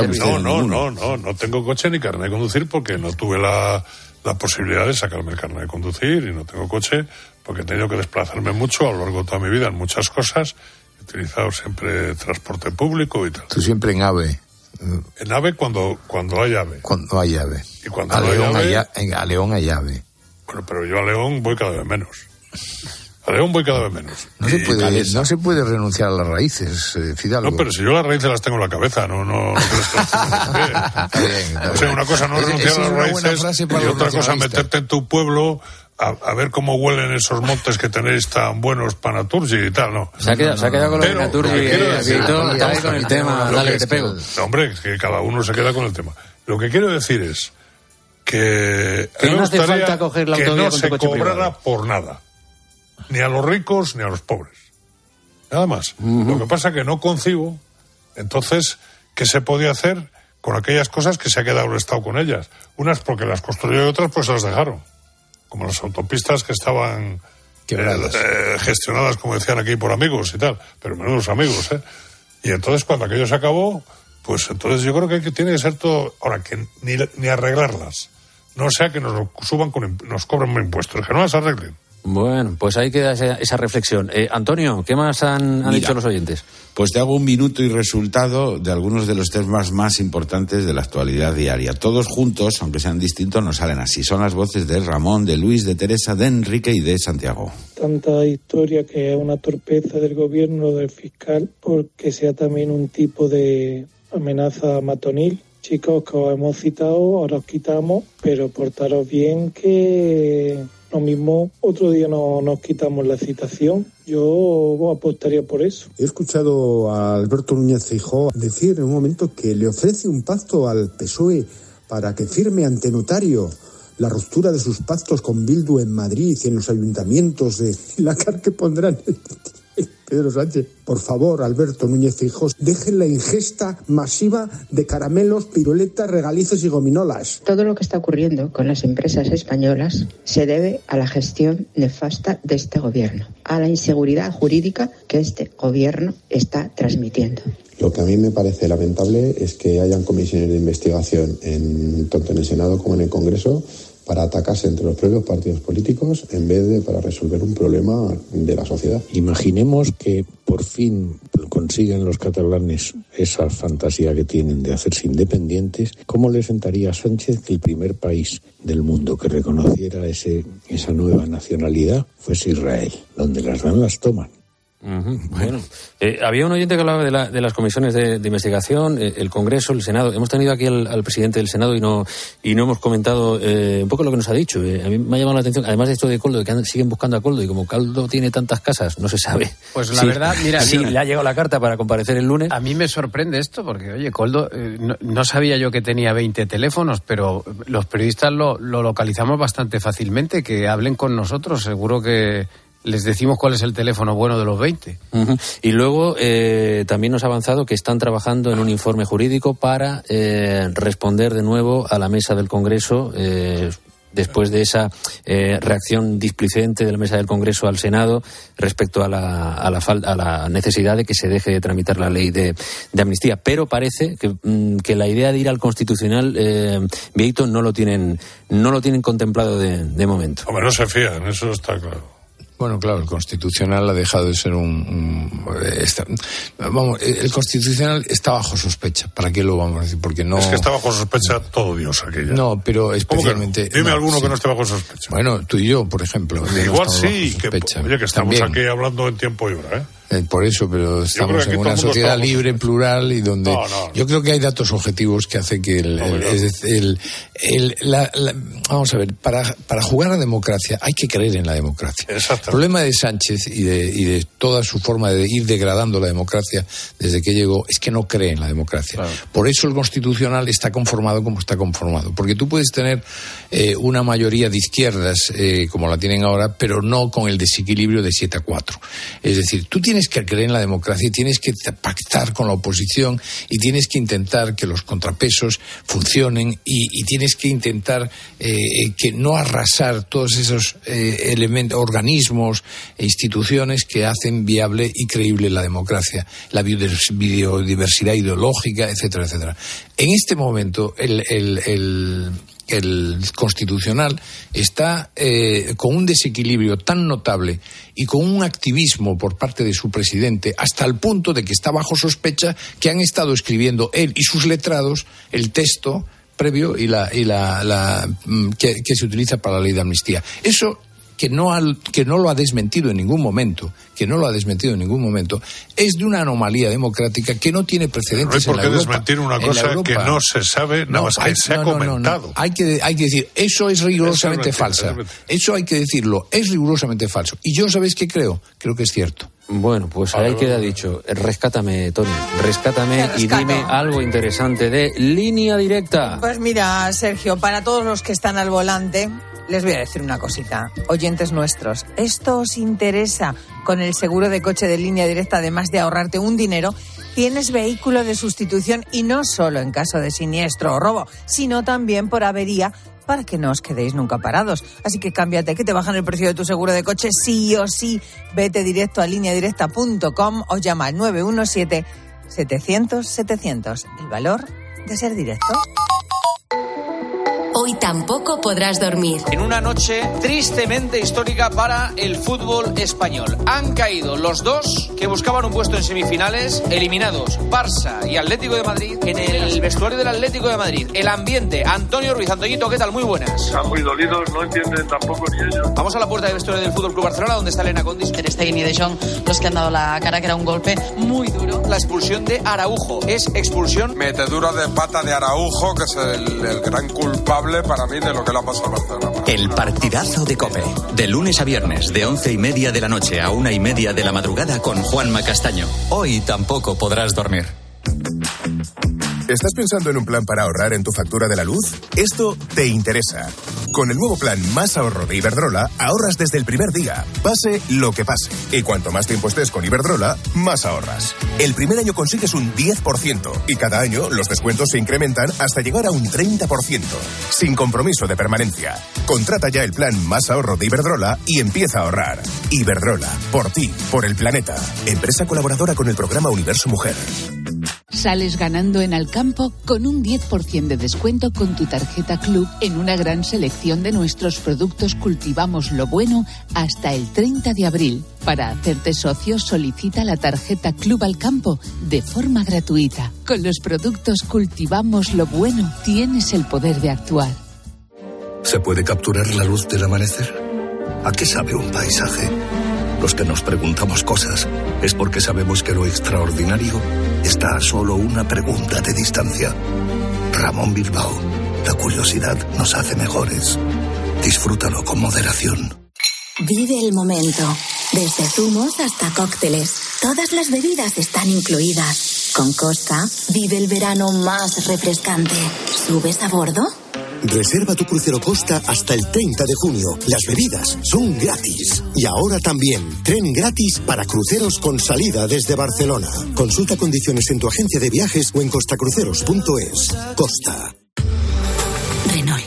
No tengo coche ni carnet de conducir porque no tuve la posibilidad de sacarme el carnet de conducir y no tengo coche porque he tenido que desplazarme mucho a lo largo de toda mi vida en muchas cosas. He utilizado siempre transporte público y tal. Tú siempre en AVE. En AVE cuando hay AVE. Cuando hay AVE. Y cuando no hay AVE... A León hay AVE. Bueno, pero yo a León voy cada vez menos. No se puede renunciar a las raíces, Fidalgo. No, pero si yo las raíces las tengo en la cabeza, no o sea, una cosa no renunciar a las raíces y otra cosa meterte en tu pueblo a ver cómo huelen esos montes que tenéis tan buenos para Naturgi y tal, ¿no? Se ha quedado con lo de Naturgi, estamos con el tema, dale, te pego. No, hombre, que cada uno se queda con el tema. Lo que quiero decir es que no hace falta coger la autovía que no se cobrara por nada. Ni a los ricos ni a los pobres. Nada más. Uh-huh. Lo que pasa es que no concibo, entonces, qué se podía hacer con aquellas cosas que se ha quedado el Estado con ellas. Unas porque las construyó y otras pues las dejaron. Como las autopistas que estaban gestionadas, como decían aquí, por amigos y tal. Pero menudos amigos, ¿eh? Y entonces cuando aquello se acabó, pues entonces yo creo que tiene que ser todo... Ahora, que ni arreglarlas, no sea que nos suban nos cobren más impuestos, que no las arreglen. Bueno, pues ahí queda esa reflexión. Antonio, ¿qué más han dicho los oyentes? Pues te hago un minuto y resultado de algunos de los temas más importantes de la actualidad diaria. Todos juntos, aunque sean distintos, nos salen así. Son las voces de Ramón, de Luis, de Teresa, de Enrique y de Santiago. Tanta historia que es una torpeza del gobierno, del fiscal, porque sea también un tipo de amenaza matonil. Chicos, que os hemos citado, ahora os quitamos, pero portaros bien, que lo mismo otro día nos quitamos la citación. Yo apostaría por eso. He escuchado a Alberto Núñez Feijóo decir en un momento que le ofrece un pacto al PSOE para que firme ante notario la ruptura de sus pactos con Bildu en Madrid y en los ayuntamientos de la cara que pondrán Pedro Sánchez. Por favor, Alberto Núñez Feijóo, dejen la ingesta masiva de caramelos, piruletas, regalizos y gominolas. Todo lo que está ocurriendo con las empresas españolas se debe a la gestión nefasta de este gobierno, a la inseguridad jurídica que este gobierno está transmitiendo. Lo que a mí me parece lamentable es que hayan comisiones de investigación tanto en el Senado como en el Congreso para atacarse entre los propios partidos políticos en vez de para resolver un problema de la sociedad. Imaginemos que por fin consiguen los catalanes esa fantasía que tienen de hacerse independientes. ¿Cómo le sentaría a Sánchez que el primer país del mundo que reconociera esa nueva nacionalidad fuese Israel? Donde las dan, las toman. Bueno, había un oyente que hablaba de las comisiones de investigación, el Congreso, el Senado. Hemos tenido aquí al presidente del Senado y no hemos comentado un poco lo que nos ha dicho. A mí me ha llamado la atención, además de esto de Koldo, de que siguen buscando a Koldo, y como Koldo tiene tantas casas, no se sabe. Pues la verdad, mira... Sí, le ha llegado la carta para comparecer el lunes. A mí me sorprende esto, porque, oye, Koldo, no sabía yo que tenía 20 teléfonos, pero los periodistas lo localizamos bastante fácilmente, que hablen con nosotros, seguro que... les decimos cuál es el teléfono bueno de los 20. Y luego también nos ha avanzado que están trabajando en un informe jurídico para responder de nuevo a la mesa del Congreso después de esa reacción displicente de la mesa del Congreso al Senado respecto a la necesidad de que se deje de tramitar la ley de amnistía. Pero parece que la idea de ir al Constitucional, Vieito, no lo tienen contemplado de momento. Hombre, no se fían, eso está claro. Bueno, claro, el Constitucional ha dejado de ser el Constitucional está bajo sospecha. ¿Para qué lo vamos a decir? Porque no... Es que está bajo sospecha todo Dios aquella. No, pero especialmente... Dime alguno que no esté bajo sospecha. Bueno, tú y yo, por ejemplo. Igual sí, que estamos aquí hablando en tiempo y hora, por eso, pero estamos en una sociedad libre, plural, y donde yo creo que hay datos objetivos que hacen que vamos a ver, para jugar a democracia hay que creer en la democracia. El problema de Sánchez y de toda su forma de ir degradando la democracia desde que llegó es que no cree en la democracia. Claro. Por eso el Constitucional está conformado como está conformado, porque tú puedes tener una mayoría de izquierdas como la tienen ahora, pero no con el desequilibrio de 7-4. Es decir, tú tienes que creer en la democracia y tienes que pactar con la oposición y tienes que intentar que los contrapesos funcionen y tienes que intentar que no arrasar todos esos elementos, organismos e instituciones que hacen viable y creíble la democracia, la biodiversidad ideológica, etcétera, etcétera. En este momento el Constitucional está con un desequilibrio tan notable y con un activismo por parte de su presidente hasta el punto de que está bajo sospecha que han estado escribiendo él y sus letrados el texto previo que se utiliza para la ley de amnistía. Eso que no lo ha desmentido en ningún momento, es de una anomalía democrática que no tiene precedentes en la Europa. No hay por qué desmentir una cosa que no se sabe, nada más que se ha comentado. Hay que decir, eso es rigurosamente falsa. Eso hay que decirlo, es rigurosamente falso. Y yo, ¿sabéis qué creo? Creo que es cierto. Bueno, pues ahí queda dicho. Rescátame, Tony, rescátame y dime algo interesante de Línea Directa. Pues mira, Sergio, para todos los que están al volante, les voy a decir una cosita. Oyentes nuestros, ¿esto os interesa? Con el seguro de coche de Línea Directa, además de ahorrarte un dinero, tienes vehículo de sustitución, y no solo en caso de siniestro o robo, sino también por avería, para que no os quedéis nunca parados. Así que cámbiate, que te bajan el precio de tu seguro de coche sí o sí. Vete directo a lineadirecta.com o llama al 917-700-700. El valor de ser directo. Hoy tampoco podrás dormir. En una noche tristemente histórica para el fútbol español. Han caído los dos que buscaban un puesto en semifinales, eliminados Barça y Atlético de Madrid, en el vestuario del Atlético de Madrid. El ambiente, Antonio Ruiz. Antoñito, ¿qué tal? Muy buenas. Están muy dolidos, no entienden tampoco ni ellos. Vamos a la puerta del vestuario del Fútbol Club Barcelona, donde está Elena Condis. Ter Stegen y De Jong, los que han dado la cara, que era un golpe muy duro. La expulsión de Araujo. Es expulsión. Metedura de pata de Araujo, que es el gran culpable para mí de lo que le ha pasado a Barcelona. El partidazo de COPE. De lunes a viernes, de 11:30 de la noche a 1:30 de la madrugada con Juanma Castaño. Hoy tampoco podrás dormir. ¿Estás pensando en un plan para ahorrar en tu factura de la luz? Esto te interesa. Con el nuevo plan Más Ahorro de Iberdrola, ahorras desde el primer día, pase lo que pase. Y cuanto más tiempo estés con Iberdrola, más ahorras. El primer año consigues un 10% y cada año los descuentos se incrementan hasta llegar a un 30%. Sin compromiso de permanencia. Contrata ya el plan Más Ahorro de Iberdrola y empieza a ahorrar. Iberdrola, por ti, por el planeta. Empresa colaboradora con el programa Universo Mujer. Sales ganando en Alcampo con un 10% de descuento con tu tarjeta Club en una gran selección de nuestros productos Cultivamos lo Bueno hasta el 30 de abril. Para hacerte socio, solicita la tarjeta Club Alcampo de forma gratuita. Con los productos Cultivamos lo Bueno tienes el poder de actuar. ¿Se puede capturar la luz del amanecer? ¿A qué sabe un paisaje? Los que nos preguntamos cosas es porque sabemos que lo extraordinario está a solo una pregunta de distancia. Ramón Bilbao, la curiosidad nos hace mejores. Disfrútalo con moderación. Vive el momento. Desde zumos hasta cócteles. Todas las bebidas están incluidas. Con Costa, vive el verano más refrescante. ¿Subes a bordo? Reserva tu crucero Costa hasta el 30 de junio. Las bebidas son gratis. Y ahora también, tren gratis para cruceros con salida desde Barcelona. Consulta condiciones en tu agencia de viajes o en costacruceros.es. Costa. Renault.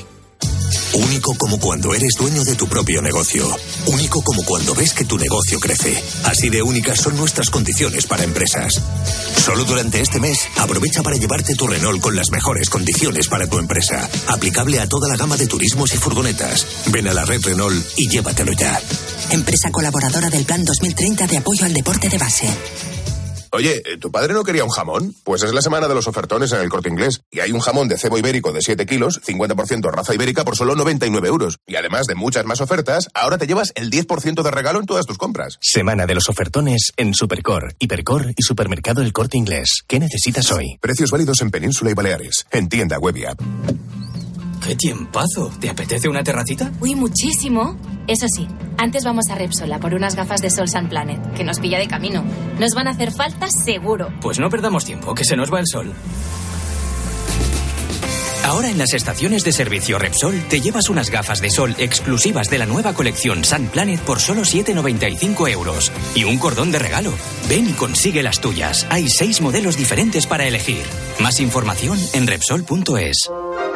Único como cuando eres dueño de tu propio negocio. Único como cuando ves que tu negocio crece. Así de únicas son nuestras condiciones para empresas. Solo durante este mes, aprovecha para llevarte tu Renault con las mejores condiciones para tu empresa. Aplicable a toda la gama de turismos y furgonetas. Ven a la red Renault y llévatelo ya. Empresa colaboradora del Plan 2030 de apoyo al deporte de base. Oye, ¿tu padre no quería un jamón? Pues es la semana de los ofertones en El Corte Inglés. Y hay un jamón de cebo ibérico de 7 kilos, 50% raza ibérica por solo 99 euros. Y además de muchas más ofertas, ahora te llevas el 10% de regalo en todas tus compras. Semana de los ofertones en Supercor, Hipercor y Supermercado El Corte Inglés. ¿Qué necesitas hoy? Precios válidos en Península y Baleares. En tienda web y app. ¡Qué tiempazo! ¿Te apetece una terracita? Uy, muchísimo. Eso sí, antes vamos a Repsol a por unas gafas de sol Sun Planet, que nos pilla de camino. Nos van a hacer falta seguro. Pues no perdamos tiempo, que se nos va el sol. Ahora en las estaciones de servicio Repsol te llevas unas gafas de sol exclusivas de la nueva colección Sun Planet por solo 7,95 euros. Y un cordón de regalo. Ven y consigue las tuyas. Hay 6 modelos diferentes para elegir. Más información en Repsol.es.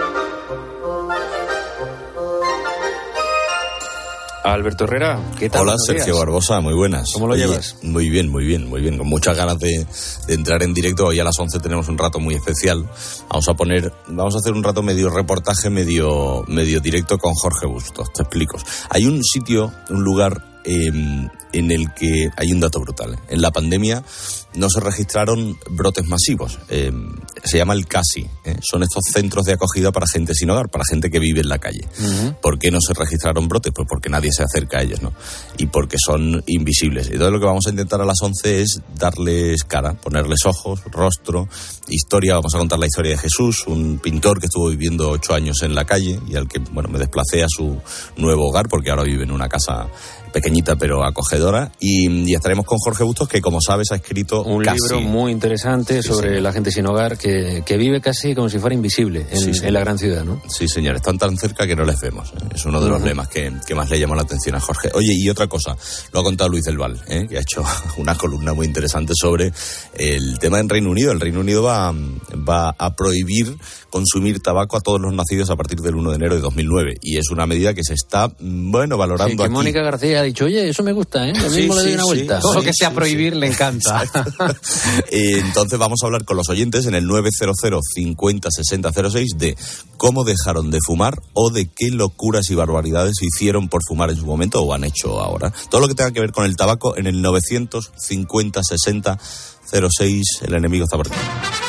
Alberto Herrera, ¿qué tal? Hola, Sergio Barbosa, muy buenas. ¿Cómo lo llevas? Muy bien, con muchas ganas de entrar en directo. Hoy a las 11 tenemos un rato muy especial. Vamos a hacer un rato medio reportaje, medio directo con Jorge Bustos. Te explico. Hay un sitio, un lugar en el que hay un dato brutal. En la pandemia no se registraron brotes masivos. Se llama el CASI. Son estos centros de acogida para gente sin hogar, para gente que vive en la calle. Uh-huh. ¿Por qué no se registraron brotes? Pues porque nadie se acerca a ellos, ¿no? Y porque son invisibles. Y todo lo que vamos a intentar a las 11 es darles cara, ponerles ojos, rostro, historia. Vamos a contar la historia de Jesús, un pintor que estuvo viviendo 8 años en la calle y al que, me desplacé a su nuevo hogar porque ahora vive en una casa pequeñita pero acogedora, y estaremos con Jorge Bustos, que como sabes ha escrito un libro muy interesante sobre la gente sin hogar que vive casi como si fuera invisible en la gran ciudad, ¿no? Sí, señor, están tan cerca que no les vemos. Es uno de los lemas que más le llamó la atención a Jorge. Oye, y otra cosa, lo ha contado Luis del Val, que ha hecho una columna muy interesante sobre el tema en Reino Unido. El Reino Unido va a prohibir consumir tabaco a todos los nacidos a partir del 1 de enero de 2009. Y es una medida que se está, valorando sí, que aquí. Mónica García ha dicho, oye, eso me gusta, ¿eh? Lo mismo le doy una vuelta. Todo lo que sea prohibir le encanta. Entonces vamos a hablar con los oyentes en el 900 50 60 06 de cómo dejaron de fumar o de qué locuras y barbaridades hicieron por fumar en su momento o han hecho ahora. Todo lo que tenga que ver con el tabaco en el 950 60 06. El enemigo está por aquí.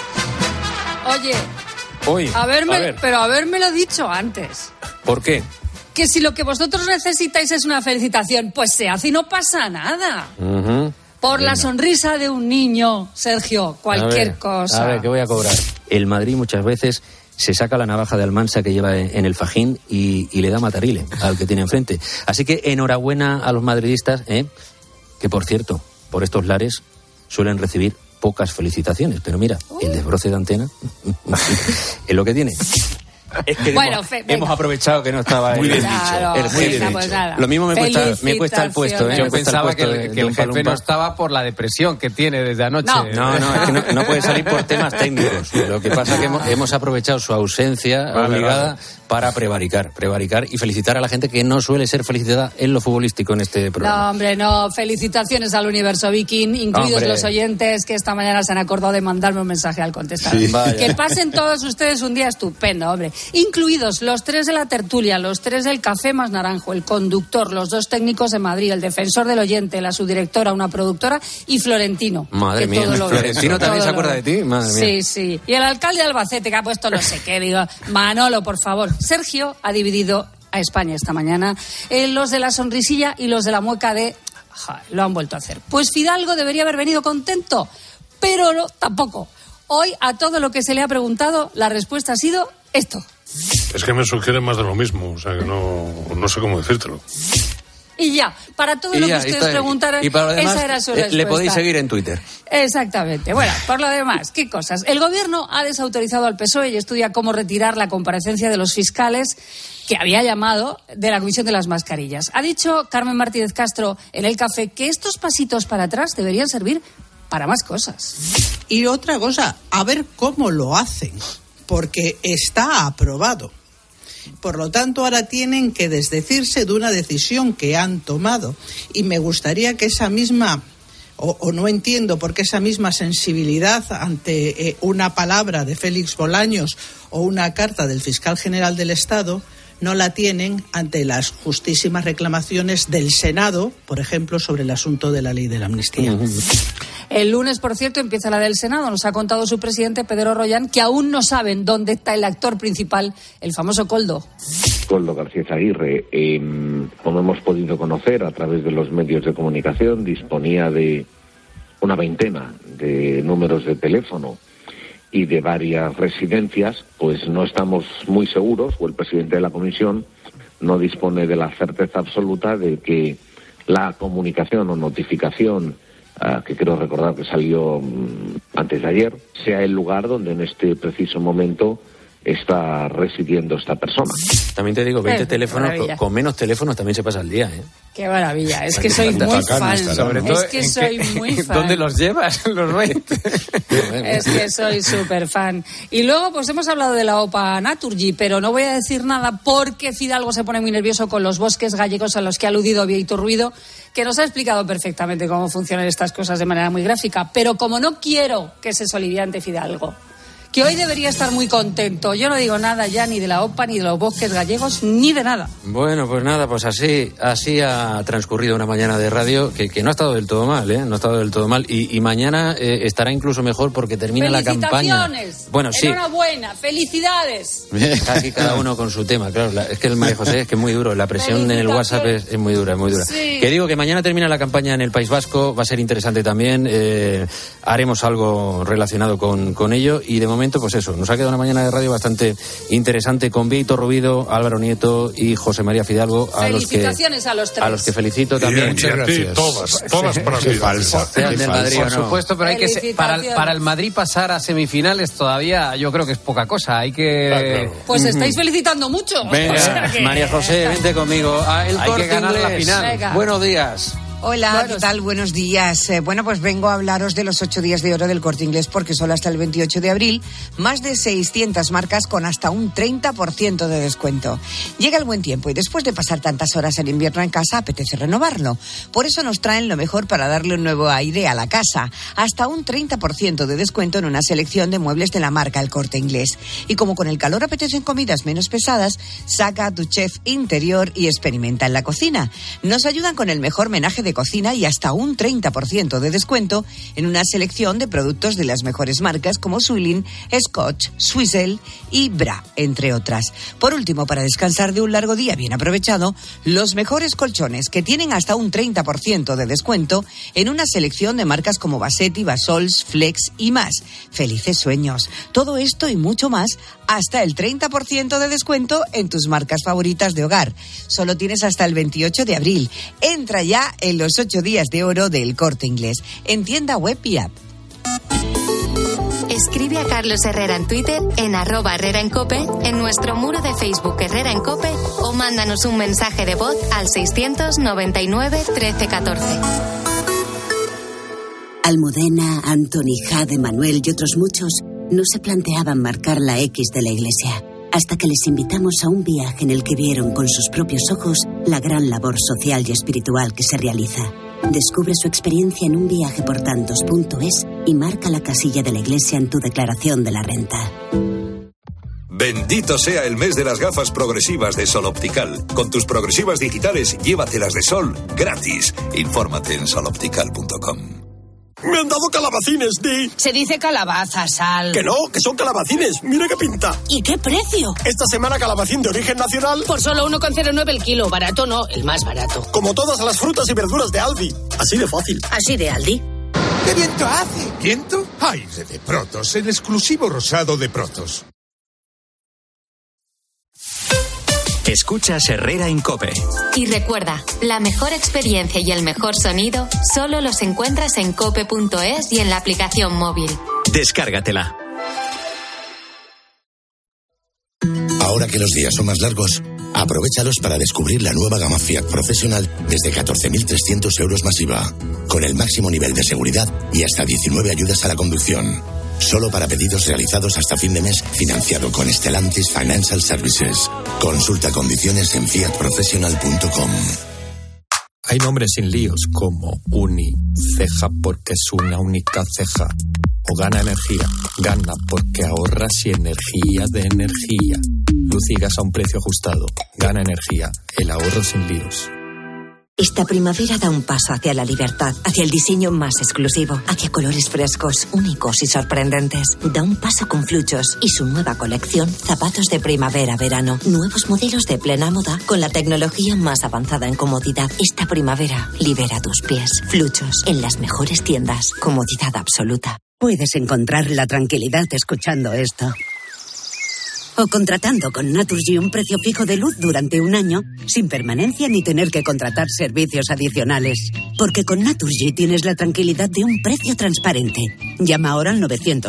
Oye, pero habérmelo dicho antes. ¿Por qué? Que si lo que vosotros necesitáis es una felicitación, pues se hace y no pasa nada. Por la sonrisa de un niño, Sergio, cualquier cosa. A ver, ¿qué voy a cobrar? El Madrid muchas veces se saca la navaja de Almansa que lleva en el fajín y le da matarile al que tiene enfrente. Así que enhorabuena a los madridistas, que por cierto, por estos lares suelen recibir pocas felicitaciones, pero mira, el desbroce de antena es lo que tiene. Es que hemos aprovechado que no estaba muy bien dicho. Pues nada. Lo mismo me cuesta el puesto. Yo pensaba que el jefe no estaba por la depresión que tiene desde anoche. No, es que no puede salir por temas técnicos. Lo que pasa es que hemos aprovechado su ausencia obligada para prevaricar y felicitar a la gente que no suele ser felicitada en lo futbolístico en este programa. No, hombre, no. Felicitaciones al Universo Viking, incluidos los oyentes que esta mañana se han acordado de mandarme un mensaje al contestar. Sí, que pasen todos ustedes un día estupendo, hombre. Incluidos los 3 de la tertulia, los 3 del café más naranjo, el conductor, los 2 técnicos de Madrid, el defensor del oyente, la subdirectora, una productora y Florentino. Madre mía, Florentino también se acuerda de ti. Madre mía. Sí. Y el alcalde de Albacete que ha puesto no sé qué, digo, Manolo, por favor. Sergio ha dividido a España esta mañana los de la sonrisilla y los de la mueca de... lo han vuelto a hacer. Pues Fidalgo debería haber venido contento, pero no, tampoco. Hoy a todo lo que se le ha preguntado, la respuesta ha sido esto. Es que me sugiere más de lo mismo, o sea que no sé cómo decírtelo. Y ya, para todo lo que ustedes preguntaran, esa era su respuesta. Le podéis seguir en Twitter. Exactamente. Bueno, por lo demás, ¿qué cosas? El Gobierno ha desautorizado al PSOE y estudia cómo retirar la comparecencia de los fiscales que había llamado de la Comisión de las Mascarillas. Ha dicho Carmen Martínez Castro en el café que estos pasitos para atrás deberían servir para más cosas. Y otra cosa, a ver cómo lo hacen, porque está aprobado. Por lo tanto, ahora tienen que desdecirse de una decisión que han tomado. Y me gustaría que esa misma, o no entiendo por qué esa misma sensibilidad ante una palabra de Félix Bolaños o una carta del fiscal general del Estado, no la tienen ante las justísimas reclamaciones del Senado, por ejemplo, sobre el asunto de la ley de la amnistía. El lunes, por cierto, empieza la del Senado. Nos ha contado su presidente, Pedro Rollán, que aún no saben dónde está el actor principal, el famoso Koldo. Koldo García Aguirre, como hemos podido conocer a través de los medios de comunicación, disponía de una veintena de números de teléfono y de varias residencias, pues no estamos muy seguros, o el presidente de la comisión no dispone de la certeza absoluta de que la comunicación o notificación que creo recordar que salió antes de ayer, sea el lugar donde en este preciso momento está residiendo esta persona. También te digo, 20 teléfonos, con menos teléfonos también se pasa el día, Qué maravilla, es que soy muy fan. Sobre todo, es que soy muy fan. ¿Dónde los llevas, los 20? Es que soy súper fan. Y luego, pues hemos hablado de la OPA Naturgy, pero no voy a decir nada porque Fidalgo se pone muy nervioso con los bosques gallegos a los que ha aludido Víctor Ruido, que nos ha explicado perfectamente cómo funcionan estas cosas de manera muy gráfica. Pero como no quiero que se soliviante Fidalgo, que hoy debería estar muy contento. Yo no digo nada ya ni de la OPA, ni de los bosques gallegos, ni de nada. Bueno, pues nada, pues así ha transcurrido una mañana de radio que no ha estado del todo mal, No ha estado del todo mal. Y mañana estará incluso mejor porque termina la campaña. ¡Felicitaciones! Bueno, sí. ¡Enhorabuena! ¡Felicidades! Aquí cada uno con su tema, claro. Es que el María José es que es muy duro. La presión en el WhatsApp es muy dura, muy dura. Sí. Que digo que mañana termina la campaña en el País Vasco. Va a ser interesante también. Haremos algo relacionado con ello. Y de momento, pues eso, nos ha quedado una mañana de radio bastante interesante con Víctor Ruido, Álvaro Nieto y José María Fidalgo. Felicitaciones a los tres. A los que felicito también. Muchas gracias. Todas para ti. Sean del Madrid por o no. supuesto, pero hay que para el Madrid pasar a semifinales todavía yo creo que es poca cosa. Hay que... Pues estáis felicitando mucho. Venga, María José, vente conmigo. Hay que ganar la final. Buenos días. Hola, ¿qué tal? Buenos días. Bueno, pues vengo a hablaros de los 8 días de oro del Corte Inglés porque solo hasta el 28 de abril más de 600 marcas con hasta un 30% de descuento. Llega el buen tiempo y después de pasar tantas horas en invierno en casa apetece renovarlo. Por eso nos traen lo mejor para darle un nuevo aire a la casa. Hasta un 30% de descuento en una selección de muebles de la marca El Corte Inglés. Y como con el calor apetecen comidas menos pesadas, saca a tu chef interior y experimenta en la cocina. Nos ayudan con el mejor menaje de cocina y hasta un 30% de descuento en una selección de productos de las mejores marcas como Swilling, Scotch, Swisel y Bra, entre otras. Por último, para descansar de un largo día bien aprovechado, los mejores colchones que tienen hasta un 30% de descuento en una selección de marcas como Bassetti, Basols, Flex y más. Felices sueños. Todo esto y mucho más hasta el 30% de descuento en tus marcas favoritas de hogar. Solo tienes hasta el 28 de abril. Entra ya en los 8 días de oro del Corte Inglés, en tienda web y app. Escribe a Carlos Herrera en Twitter, en @Herrera en COPE, en nuestro muro de Facebook Herrera en COPE o mándanos un mensaje de voz al 699 1314. Almudena, Anthony, Jade, Manuel y otros muchos no se planteaban marcar la X de la iglesia, hasta que les invitamos a un viaje en el que vieron con sus propios ojos la gran labor social y espiritual que se realiza. Descubre su experiencia en unviajeportantos.es y marca la casilla de la iglesia en tu declaración de la renta. Bendito sea el mes de las gafas progresivas de Sol Optical. Con tus progresivas digitales, llévatelas de sol gratis. Infórmate en soloptical.com. Me han dado calabacines, Di. Se dice calabaza, Sal. Que no, que son calabacines. Mira qué pinta. ¿Y qué precio? Esta semana calabacín de origen nacional. Por solo 1,09 el kilo. Barato no, el más barato. Como todas las frutas y verduras de Aldi. Así de fácil. Así de Aldi. ¿Qué viento hace? ¿Viento? Aire de Protos, el exclusivo rosado de Protos. Escuchas Herrera en COPE. Y recuerda, la mejor experiencia y el mejor sonido solo los encuentras en cope.es y en la aplicación móvil. Descárgatela. Ahora que los días son más largos, aprovéchalos para descubrir la nueva gama Fiat Professional desde 14.300 euros más IVA, con el máximo nivel de seguridad y hasta 19 ayudas a la conducción. Solo para pedidos realizados hasta fin de mes, financiado con Stellantis Financial Services. Consulta condiciones en fiatprofessional.com. Hay nombres sin líos como Uniceja porque es una única ceja. O Gana Energía. Gana porque ahorras y energía de energía. Luz y gas a un precio ajustado. Gana Energía. El ahorro sin líos. Esta primavera da un paso hacia la libertad, hacia el diseño más exclusivo, hacia colores frescos, únicos y sorprendentes. Da un paso con Fluchos y su nueva colección Zapatos de Primavera-Verano. Nuevos modelos de plena moda con la tecnología más avanzada en comodidad. Esta primavera libera tus pies. Fluchos, en las mejores tiendas. Comodidad absoluta. Puedes encontrar la tranquilidad escuchando esto. O contratando con Naturgy un precio fijo de luz durante un año, sin permanencia ni tener que contratar servicios adicionales. Porque con Naturgy tienes la tranquilidad de un precio transparente. Llama ahora al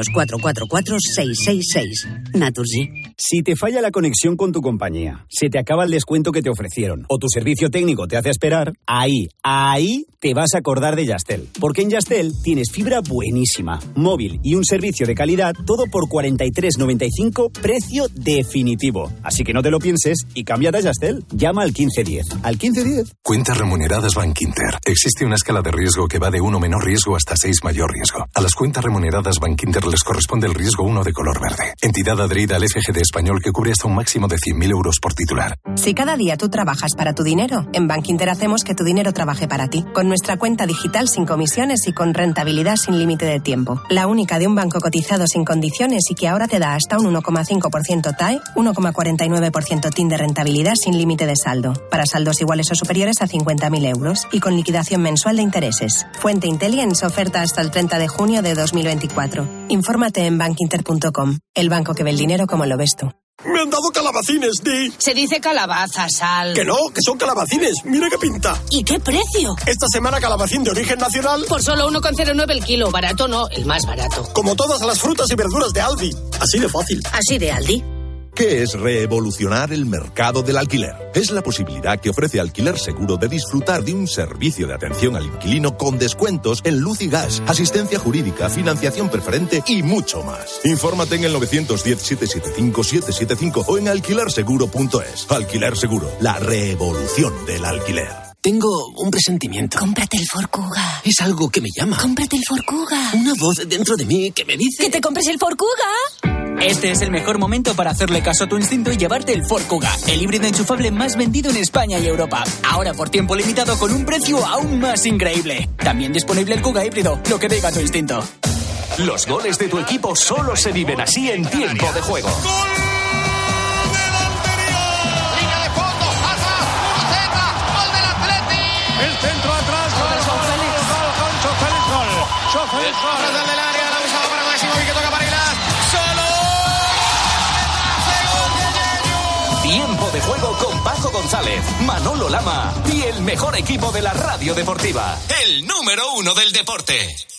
900-444-666. Naturgy. Si te falla la conexión con tu compañía, se te acaba el descuento que te ofrecieron o tu servicio técnico te hace esperar, ahí te vas a acordar de Yastel. Porque en Yastel tienes fibra buenísima, móvil y un servicio de calidad, todo por 43,95, precio definitivo. Así que no te lo pienses y cámbiate a Yastel. Llama al 1510. ¿Al 1510? Cuentas remuneradas Bankinter. Existe una escala de riesgo que va de 1 menor riesgo hasta 6 mayor riesgo. A las cuentas remuneradas Bankinter les corresponde el riesgo 1 de color verde. Entidad adherida al FGD español que cubre hasta un máximo de 100.000 euros por titular. Si cada día tú trabajas para tu dinero, en Bankinter hacemos que tu dinero trabaje para ti. Con nuestra cuenta digital sin comisiones y con rentabilidad sin límite de tiempo. La única de un banco cotizado sin condiciones y que ahora te da hasta un 1,5% TAE, 1,49% TIN de rentabilidad sin límite de saldo. Para saldos iguales o superiores a 50.000 euros y con liquidación mensual de intereses. Fuente Intelligence, oferta hasta el 30 de junio de 2024. Infórmate en bankinter.com. El banco que ve el dinero como lo ves tú. Me han dado calabacines, Di. Se dice calabaza, Sal. Que no, que son calabacines. Mira qué pinta. ¿Y qué precio? Esta semana calabacín de origen nacional. Por solo 1,09 el kilo. Barato no, el más barato. Como todas las frutas y verduras de Aldi. Así de fácil. Así de Aldi. ¿Qué es revolucionar el mercado del alquiler? Es la posibilidad que ofrece Alquiler Seguro de disfrutar de un servicio de atención al inquilino con descuentos en luz y gas, asistencia jurídica, financiación preferente y mucho más. Infórmate en el 910-775-775 o en alquilerseguro.es. Alquiler Seguro, la revolución del alquiler. Tengo un presentimiento. Cómprate el Ford Kuga. Es algo que me llama. Cómprate el Ford Kuga. Una voz dentro de mí que me dice... ¡Que te compres el Ford Kuga! Este es el mejor momento para hacerle caso a tu instinto y llevarte el Ford Kuga, el híbrido enchufable más vendido en España y Europa. Ahora por tiempo limitado con un precio aún más increíble. También disponible el Kuga híbrido, lo que diga tu instinto. Los goles de tu equipo solo se viven así en tiempo de juego. Desde el área, la usaba para Máximo y que toca para Islas. ¡Solo! Tiempo de juego con Paco González, Manolo Lama y el mejor equipo de la radio deportiva. El número 1 del deporte.